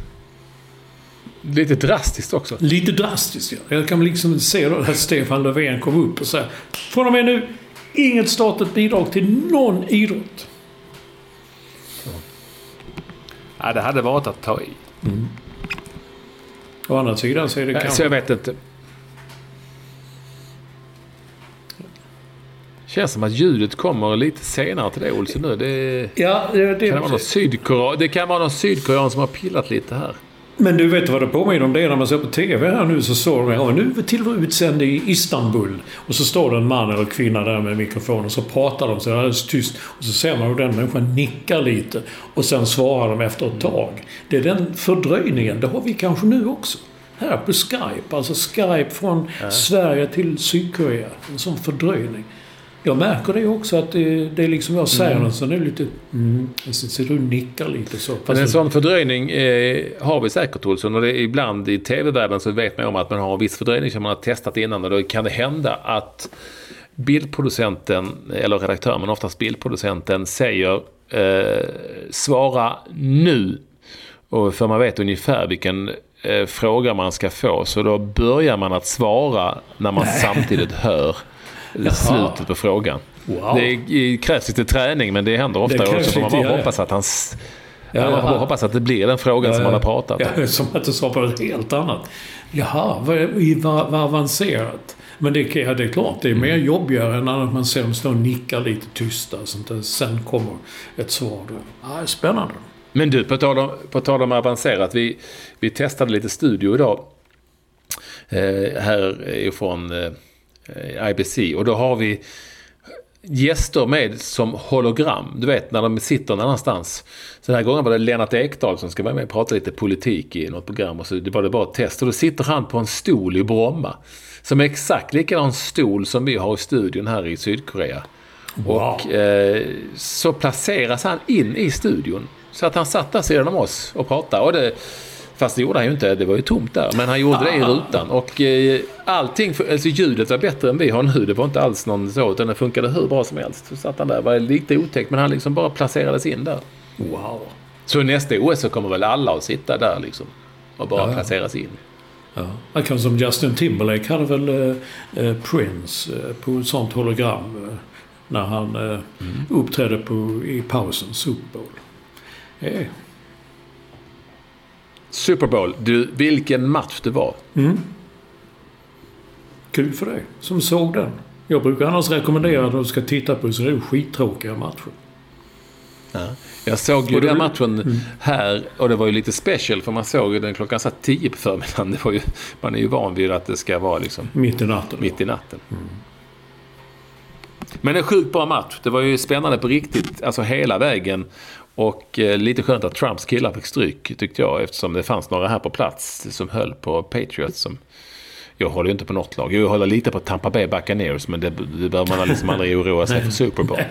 Lite drastiskt också. Lite drastiskt, ja. Jag kan liksom se då att Stefan Löfven kom upp och säger, från och med nu, inget statligt bidrag till någon idrott. Ja, det hade varit att ta i. Mm. Å andra sidan så är det ja, kanske... Så jag vet inte. Känns som att ljudet kommer lite senare till det, Olsson, nu. Det, ja, det, det, kan det, vara någon sydkorean, det kan vara någon sydkorean som har pillat lite här. Men du vet vad det påminner om det är när man ser på tv här nu, så står de ja, nu är till utsänd i Istanbul och så står det en man eller kvinna där med mikrofon och så pratar de så alldeles tyst och så ser man hur den människan nickar lite och sen svarar de efter ett tag. Det är den fördröjningen, det har vi kanske nu också. Här på Skype, alltså Skype från ja. Sverige till Sydkorea, en sån fördröjning. Jag märker det också att det, det är liksom jag säger mm. så nu är det lite mm, så ser du nickar lite så. Men en sån fördröjning eh, har vi säkert, Olsson, och det är ibland i tv-världen så vet man om att man har en viss fördröjning som man har testat innan, och då kan det hända att bildproducenten eller redaktören, men oftast bildproducenten säger eh, svara nu, och för man vet ungefär vilken eh, fråga man ska få, så då börjar man att svara när man samtidigt hör Jaha. slutet på frågan. Wow. Det krävs lite träning, men det händer ofta det också. För man bara ja, hoppas att hans ja, man bara hoppas att det blir den frågan ja, som man har pratat. Ja, som att du sa på ett helt annat. Jaha, vad, vad, vad avancerat. Men det, ja, det är klart, det är mer mm. jobbigare än att man sen står och nickar lite tysta. Sånt där. Sen kommer ett svar. Ja, spännande. Men du, på tal om, på tal om avancerat, vi, vi testade lite studio idag. Eh, här ifrån eh, I B C, och då har vi gäster med som hologram. Du vet, när de sitter någon annanstans. Så den här gången var det Lennart Ekdal som ska vara med och prata lite politik i något program, och så det var det bara ett test. Och då sitter han på en stol i Bromma som är exakt likadan stol som vi har i studion här i Sydkorea. Wow. Och eh, så placeras han in i studion så att han satt där sedan om oss och pratade. Och det Fast det gjorde han ju inte, det var ju tomt där. Men han gjorde ah. det i rutan. Och eh, allting, alltså ljudet var bättre än vi har nu. Det var inte alls någon så, utan det funkade hur bra som helst. Så satt han där, var lite otäckt, men han liksom bara placerades in där. Wow. Så nästa O S så kommer väl alla att sitta där liksom. Och bara ja. placeras in. Ja. Det kan som Justin Timberlake hade väl eh, Prince eh, på ett sånt hologram eh, när han eh, mm. uppträdde på, i pausen, Super Bowl. Eh. Super Bowl, du, vilken match det var. Mm. Kul för dig som såg den. Jag brukar annars rekommendera att du ska titta på så det är skittråkiga matcher. Ja. Jag såg ju den matchen mm. här, och det var ju lite special, för man såg ju den klockan satt tio på förmiddagen. Det var ju, man är ju van vid att det ska vara liksom mitt i natten. Mitt i natten. Mm. Men en sjukt bra match. Det var ju spännande på riktigt, alltså hela vägen. Och eh, lite skönt att Trumps killar fick stryk, tyckte jag, eftersom det fanns några här på plats som höll på Patriots. Som, jag håller ju inte på något lag. Jag håller lite på Tampa Bay Buccaneers, men det, det bör man liksom aldrig oroa sig för Super Bowl.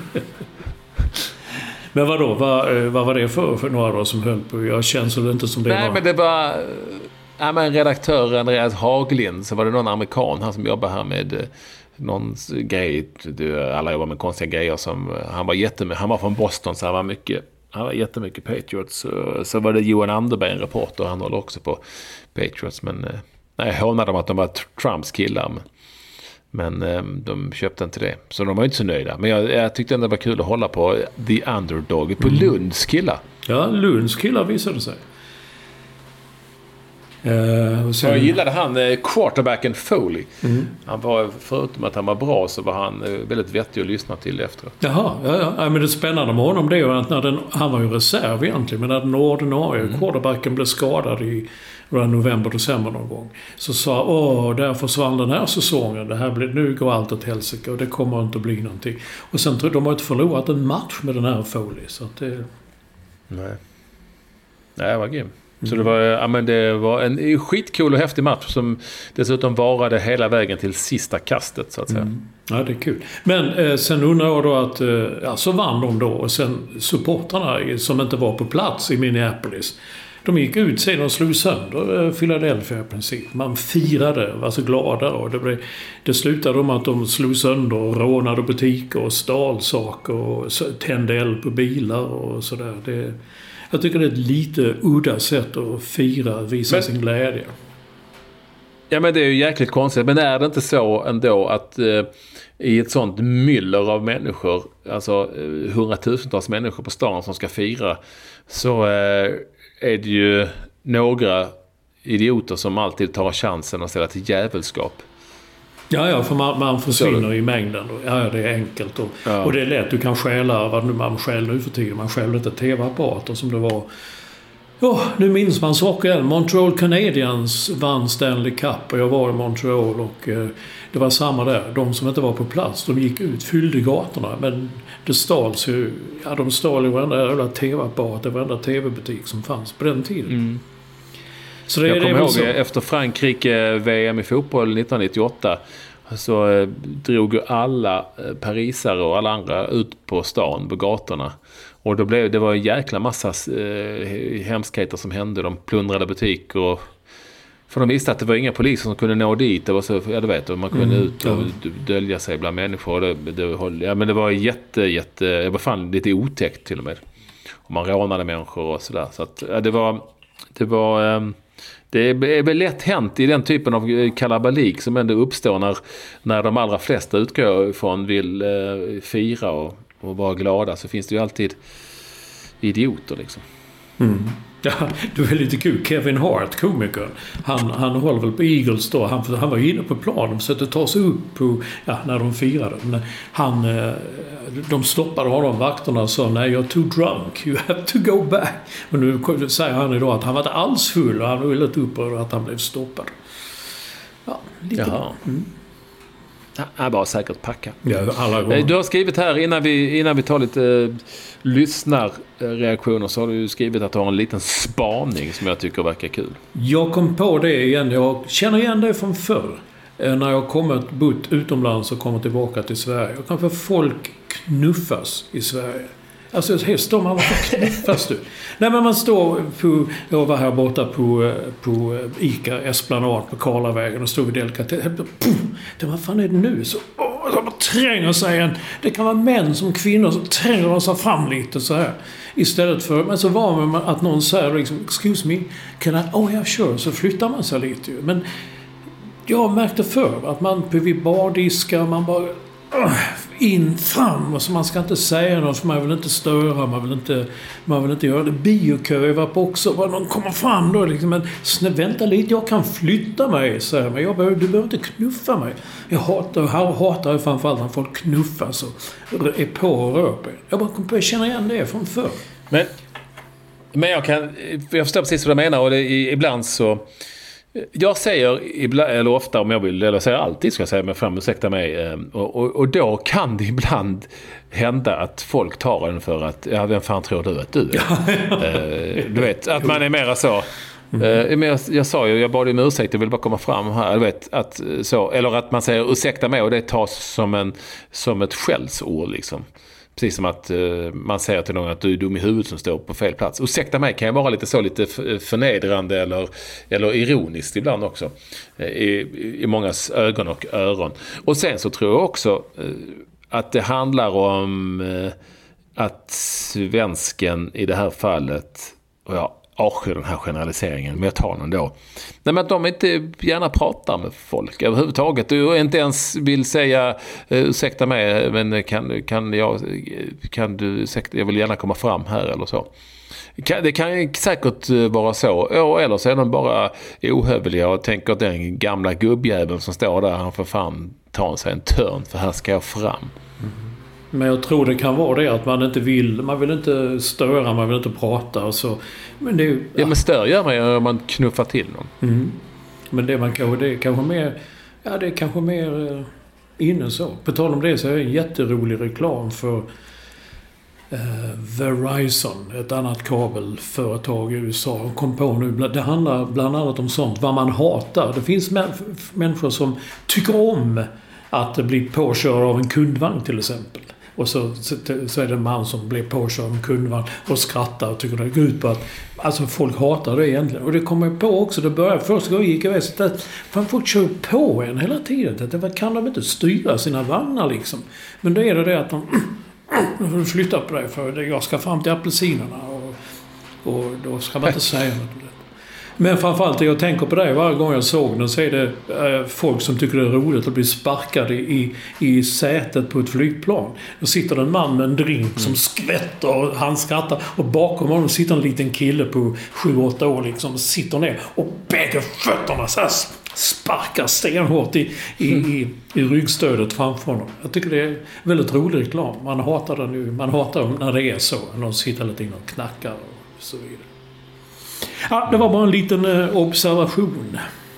Men vadå, vad, vad var det för, för några då som höll på? Jag känns det inte som det Nej, var... men det var... Ja, men redaktören Andreas Haglind, så var det någon amerikan han som jobbar här med någon grej, alla jobbar med konstiga grejer som, han var jättemycket, han var från Boston, så han var mycket, han var jättemycket Patriots. Så, så var det Johan Anderberg, en reporter, han håller också på Patriots, men nej, jag hånade dem att de var Trumps killar, men, men de köpte inte det, så de var inte så nöjda. Men jag, jag tyckte ändå det var kul att hålla på The Underdog, på mm. Lunds killar. Ja, Lunds killar visade sig. Uh, sen... Jag gillade han eh, quarterbacken Foley. Mm. Han var, förutom att han var bra, så var han eh, väldigt vettig att lyssna till efteråt. Jaha, ja, ja. Men det spännande med honom, det är att när den, han var ju reserv egentligen, men när den ordinarie mm. quarterbacken blev skadad i november, december någon gång, så sa åh, där försvann den här säsongen, det här blir, nu går allt åt helsike och det kommer inte att bli någonting. Och sen tror de har inte förlorat en match med den här Foley, så att det... Nej. Nej, det var grym. Så det var, ja, men det var en skitkul och häftig match som dessutom varade hela vägen till sista kastet, så att säga. Mm. Ja, det är kul. Men eh, sen undrar jag då att eh, ja, så vann de då, och sen supportrarna som inte var på plats i Minneapolis, de gick ut sen och slog sönder eh, Philadelphia i princip. Man firade, var så glada, och det, blev, det slutade om att de slog sönder och rånade butiker och stal saker och tände eld på bilar och sådär. Det Jag tycker det är ett lite udda sätt att fira, visa men, sin glädje. Ja, men det är ju jäkligt konstigt. Men är det inte så ändå att eh, i ett sånt myller av människor, alltså eh, hundratusentals människor på stan som ska fira, så eh, är det ju några idioter som alltid tar chansen att ställa till jävelskap. Ja, ja, för man, man försvinner i mängden. Ja, det är enkelt. Och, ja. och det är lätt. Du kan stjäla vad man stjäl nu för tiden. Man stjäl inte tv-apparater som det var Ja, nu minns man saker. Montreal Canadiens vann Stanley Cup och jag var i Montreal och eh, det var samma där. De som inte var på plats, de gick ut, fyllde gatorna. Men det stals ju, ja de stal ju varenda jävla tv-apparat, varenda tv-butik som fanns på den tiden. Mm. Så det, jag kommer ihåg så. Efter Frankrike-V M i fotboll nittonhundranittioåtta så eh, drog ju alla eh, parisare och alla andra ut på stan, på gatorna. Och då blev, det var en jäkla massa eh, hemskheter som hände. De plundrade butiker. Och, för de visste att det var inga poliser som kunde nå dit. Det var så, ja, du vet, man kunde mm, ut och ja. dölja sig bland människor. Det, det, ja, men det var jätte, jätte, det var fan lite otäckt till och med. Och man rånade människor och sådär. Så att, ja, det var, det var, eh, det är väl lätt hänt i den typen av kalabalik som ändå uppstår när, när de allra flesta utgår ifrån vill eh, fira och och vara glada, så finns det ju alltid idioter liksom. Mm. Ja, det var lite kul. Kevin Hart, komikern, han, han håller väl på Eagles då. Han, han var inne på planen så att det tar sig upp på, ja, när de firade. Men han, de stoppade honom, vakterna, och sa nej, you're too drunk, you have to go back. Och nu säger han idag att han var inte alls full och han var lite upprörd att han blev stoppad. Ja, lite bra. Mm. Jag bara säkert packa. Ja, alla gånger. Du har skrivit här, innan vi, innan vi tar lite eh, lyssnarreaktioner, så har du skrivit att du har en liten spaning som jag tycker verkar kul. Jag kom på det igen. Jag känner igen det från förr. Eh, när jag kommit bott utomlands och kommer tillbaka till Sverige. Och kanske folk knuffas i Sverige. Alltså helt står man, varför knuffas du? Nej, men man står på, jag var här borta på, på Ica Esplanad på Karlavägen och stod vid delikatessen. Det, vad fan är det nu? Så, åh, så man tränger sig en, det kan vara män som kvinnor, så tränger de sig fram lite så här. Istället för, men så var man att någon säger liksom, excuse me, can I, oh yeah sure, så flyttar man sig lite ju. Men jag märkte för att man vid bardiskar, man bara in fram, alltså man ska inte säga något för man vill inte störa, man vill inte, man vill inte göra det. Bioköer var på också, bara någon kommer fram då liksom, men snä, vänta lite, jag kan flytta mig, säger men jag behöver, du behöver inte knuffa mig. Jag hatar, jag hatar framförallt när folk knuffas och är på och rör på. Jag bara kommer på, jag känner igen det från förr. Men, men jag kan, jag förstår precis vad du menar, och det, ibland så jag säger ibland, eller ofta om jag vill, eller säger alltid ska jag säga mig fram, ursäkta mig, och, och, och då kan det ibland hända att folk tar en för att, ja, vem fan tror du att du är? Du vet, att man är mera så. Mm. Jag, jag sa ju, jag bad om ursäkt, jag vill bara komma fram här, du vet, att så, eller att man säger ursäkta mig och det tas som, en, som ett skällsord liksom. Precis som att uh, man säger till någon att du är dum i huvudet som står på fel plats. Ursäkta mig kan ju vara lite så lite förnedrande eller, eller ironiskt ibland också. I, i mångas ögon och öron. Och sen så tror jag också uh, att det handlar om uh, att svensken i det här fallet, och jag avskyr den här generaliseringen, men jag tar den då. Nej, men att de inte gärna pratar med folk överhuvudtaget. Du inte ens vill säga ursäkta mig, men kan, kan jag kan du ursäkta, jag vill gärna komma fram här eller så. Det kan säkert vara så. Eller så är de bara ohövliga och tänker att den gamla gubbjäveln som står där, han får fan ta sig en törn för här ska jag fram. Mm. Men jag tror det kan vara det att man inte vill, man vill inte störa, man vill inte prata och så. Men det är ju, ja, men stör gör man ju om man knuffar till någon. Mm. Men det man kanske, det är kanske mer, ja det är kanske mer eh, inne så. På tal om det så är det en jätterolig reklam för eh, Verizon, ett annat kabelföretag i U S A. De kom på nu, det handlar bland annat om sånt, vad man hatar. Det finns mä- människor som tycker om att bli påkörd av en kundvagn till exempel. Och så, så, så är det en man som blir påkörd av en kundvagn och skrattar och tycker det går ut på att alltså folk hatar det egentligen. Och det kommer på också, det började första gången gick jag iväg så att fan, folk kör på en hela tiden. Det kan de inte styra sina vagnar liksom. Men då är det det att de nu får du flytta på dig för jag ska fram till apelsinerna och, och då ska man inte säga något om det. Men framförallt, jag tänker på det varje gång jag såg den, så är det eh, folk som tycker det är roligt att bli sparkade i, i sätet på ett flygplan. Då sitter en man med en drink mm. som skvätter och han skrattar och bakom honom sitter en liten kille på sju åtta år liksom, sitter ner och bägge fötterna så här sparkar stenhårt i, i, mm. i, i ryggstödet framför honom. Jag tycker det är väldigt rolig reklam. Man hatar den nu, man hatar den när det är så. När de sitter lite in och knackar och så vidare. Ja, det var bara en liten eh, observation.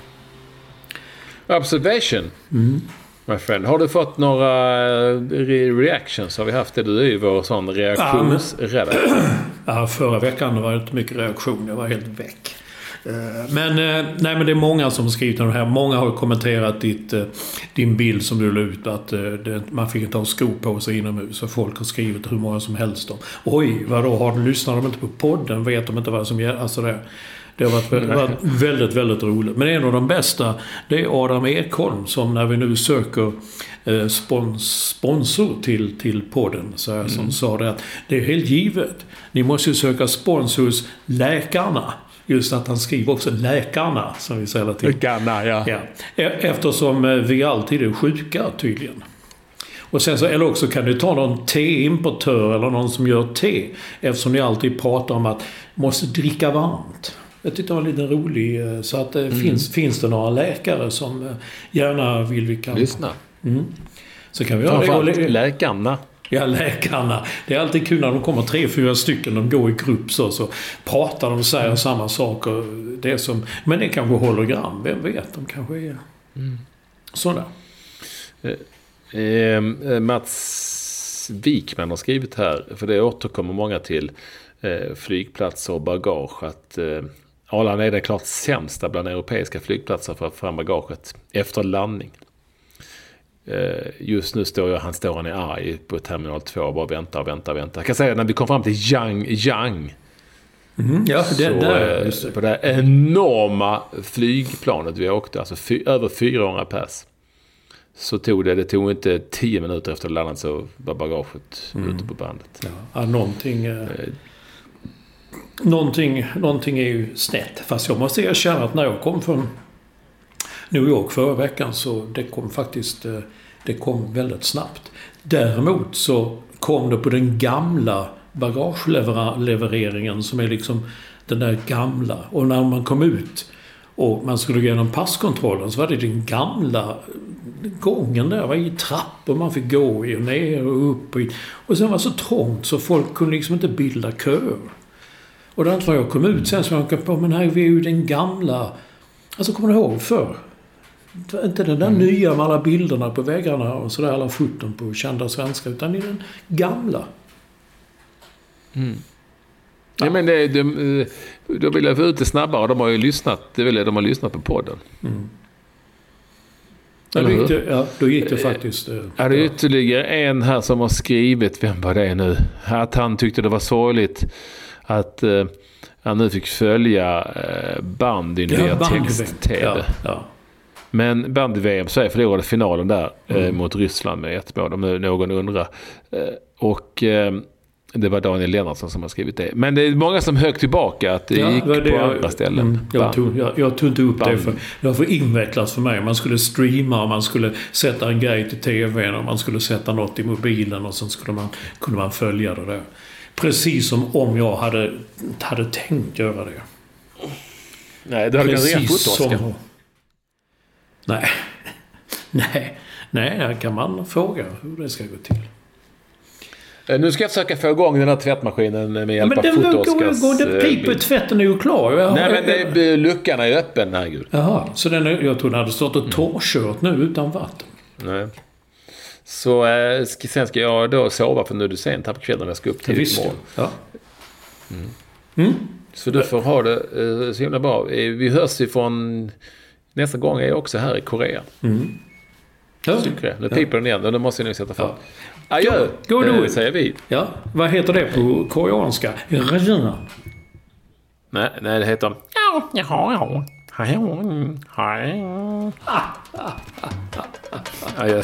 Observation. Mm. My friend. Har du fått några re- reactions? Har vi haft det? Du är ju vår sån reaktionsräddare. Ja, men, ja, förra veckan var det inte mycket reaktion. Jag var helt väck. Men, nej, men det är många som skrivit om det här. Många har kommenterat ditt, din bild som du la ut. Att det, man fick inte ha skor på sig inomhus. Och folk har skrivit hur många som helst om. Oj, vadå? Har du lyssnat de inte på podden? Vet de inte vad som gäller? Alltså det, det har varit, varit väldigt, väldigt roligt. Men en av de bästa, det är Adam Ekholm. Som när vi nu söker eh, spons, sponsor till, till podden. Så här, som mm. sa det att det är helt givet. Ni måste ju söka sponsor hos läkarna. Just att han skriver också läkarna, som vi säger till. Läkarna, ja. ja. Eftersom vi alltid är sjuka, tydligen. Och sen så, eller också kan du ta någon teimportör eller någon som gör te. Eftersom ni alltid pratar om att måste dricka varmt. Jag tyckte det var lite roligt. Så att mm. finns, finns det några läkare som gärna vill vi kan... Lyssna. Mm. Så kan vi göra det. Läkarna. Ja, läkarna. Det är alltid kul när de kommer tre, fyra stycken. De går i grupp så, så pratar de och säger mm. samma saker. Det är som, men det kanske hologram. Vem vet? De kanske är mm. sådär. Eh, eh, Mats Wikman har skrivit här. För det återkommer många till eh, flygplatser och bagage. Att eh, Arlanda är det klart sämsta bland europeiska flygplatser för att få fram bagaget efter landning. Just nu står jag, han står han är arg på terminal två och bara väntar och väntar och väntar. Jag kan säga att när vi kom fram till Yang Yang mm, ja, det, så, där, just det. På det här enorma flygplanet vi åkte, alltså fy, över fyrahundra pers, så tog det, det tog inte tio minuter efter landet så var bagaget mm. ute på bandet. Ja, ja, någonting, eh, någonting, någonting är ju snett. Fast jag måste erkänna att när jag kom från New York förra veckan så det kom faktiskt det kom väldigt snabbt. Däremot så kom det på den gamla bagagelevereringen som är liksom den där gamla. Och när man kom ut och man skulle gå igenom passkontrollen så var det den gamla gången där. var i trappor man fick gå i och ner och upp. Och, och sen var det så trångt så folk kunde liksom inte bilda köer. Och det var jag kom ut sen så jag kom på, men här är vi ju den gamla. Alltså kommer du ihåg för? Inte den där mm. nya med alla bilderna på väggarna och sådär, alla foton på kända svenskar, utan i den gamla. Mm. Ja, men det, de, då vill jag få ut det snabbare. De har ju lyssnat, det vill jag, de har lyssnat på podden. Mm. Ja, då, gick det, ja, då gick det faktiskt. Ja, det är ytterligare en här som har skrivit, vem var det nu? Att han tyckte det var sorgligt att eh, han nu fick följa eh, bandyn via ja, text-tv. Ja, ja. Men bandy-V M så är förlorade finalen där mm. eh, mot Ryssland med ett mål, om någon undrar. Eh, och eh, det var Daniel Lennartsson som har skrivit det. Men det är många som hög tillbaka att det ja, gick det på jag, andra ställen. Mm, jag, tog, jag, jag tog inte upp band. det för det var för invecklat för mig. Man skulle streama och man skulle sätta en grej till tvn och man skulle sätta något i mobilen och sen skulle man, kunde man följa det där. Precis som om jag hade, hade tänkt göra det. Nej, det hade kanske redan fått Oskar. Nej. Nej. Nej, här kan man fråga hur det ska gå till. Nu ska jag försöka få igång den här tvättmaskinen med hjälp av Foto-Oskars bild. Men den piper, tvätten är ju klar. Jag, Nej, men det är, luckan är öppen, herregud. Jaha, så den är, jag tror den hade stått och torrkört nu utan vatten. Nej. Så äh, sen ska jag då sova för nu är det sent här på kvällen när jag ska upp till imorgon. Ja. Mm. Mm. Så du får ha det uh, så himla bra. Vi hörs ifrån nästa gång är jag också här i Korea. Mm. Ja. Nu piper den igen och då måste jag nu sätta fram. Ja. Adjö, gå då, säger vi. Ja, vad heter det på koreanska? Nej, nej, det heter ja, ja, ja. Adjö.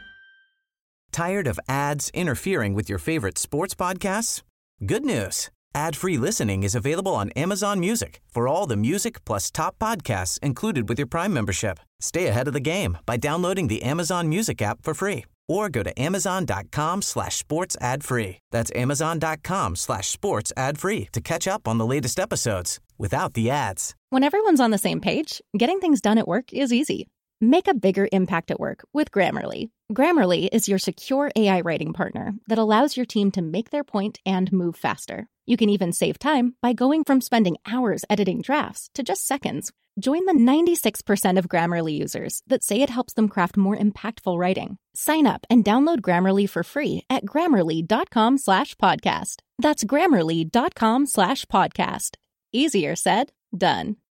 Tired of ads interfering with your favorite sports podcasts? Good news. Ad-free listening is available on Amazon Music for all the music plus top podcasts included with your Prime membership. Stay ahead of the game by downloading the Amazon Music app for free or go to amazon.com slash sports ad free. That's amazon.com slash sports ad free to catch up on the latest episodes without the ads. When everyone's on the same page, getting things done at work is easy. Make a bigger impact at work with Grammarly. Grammarly is your secure A I writing partner that allows your team to make their point and move faster. You can even save time by going from spending hours editing drafts to just seconds. Join the ninety-six percent of Grammarly users that say it helps them craft more impactful writing. Sign up and download Grammarly for free at grammarly.com slash podcast. That's grammarly.com slash podcast. Easier said, done.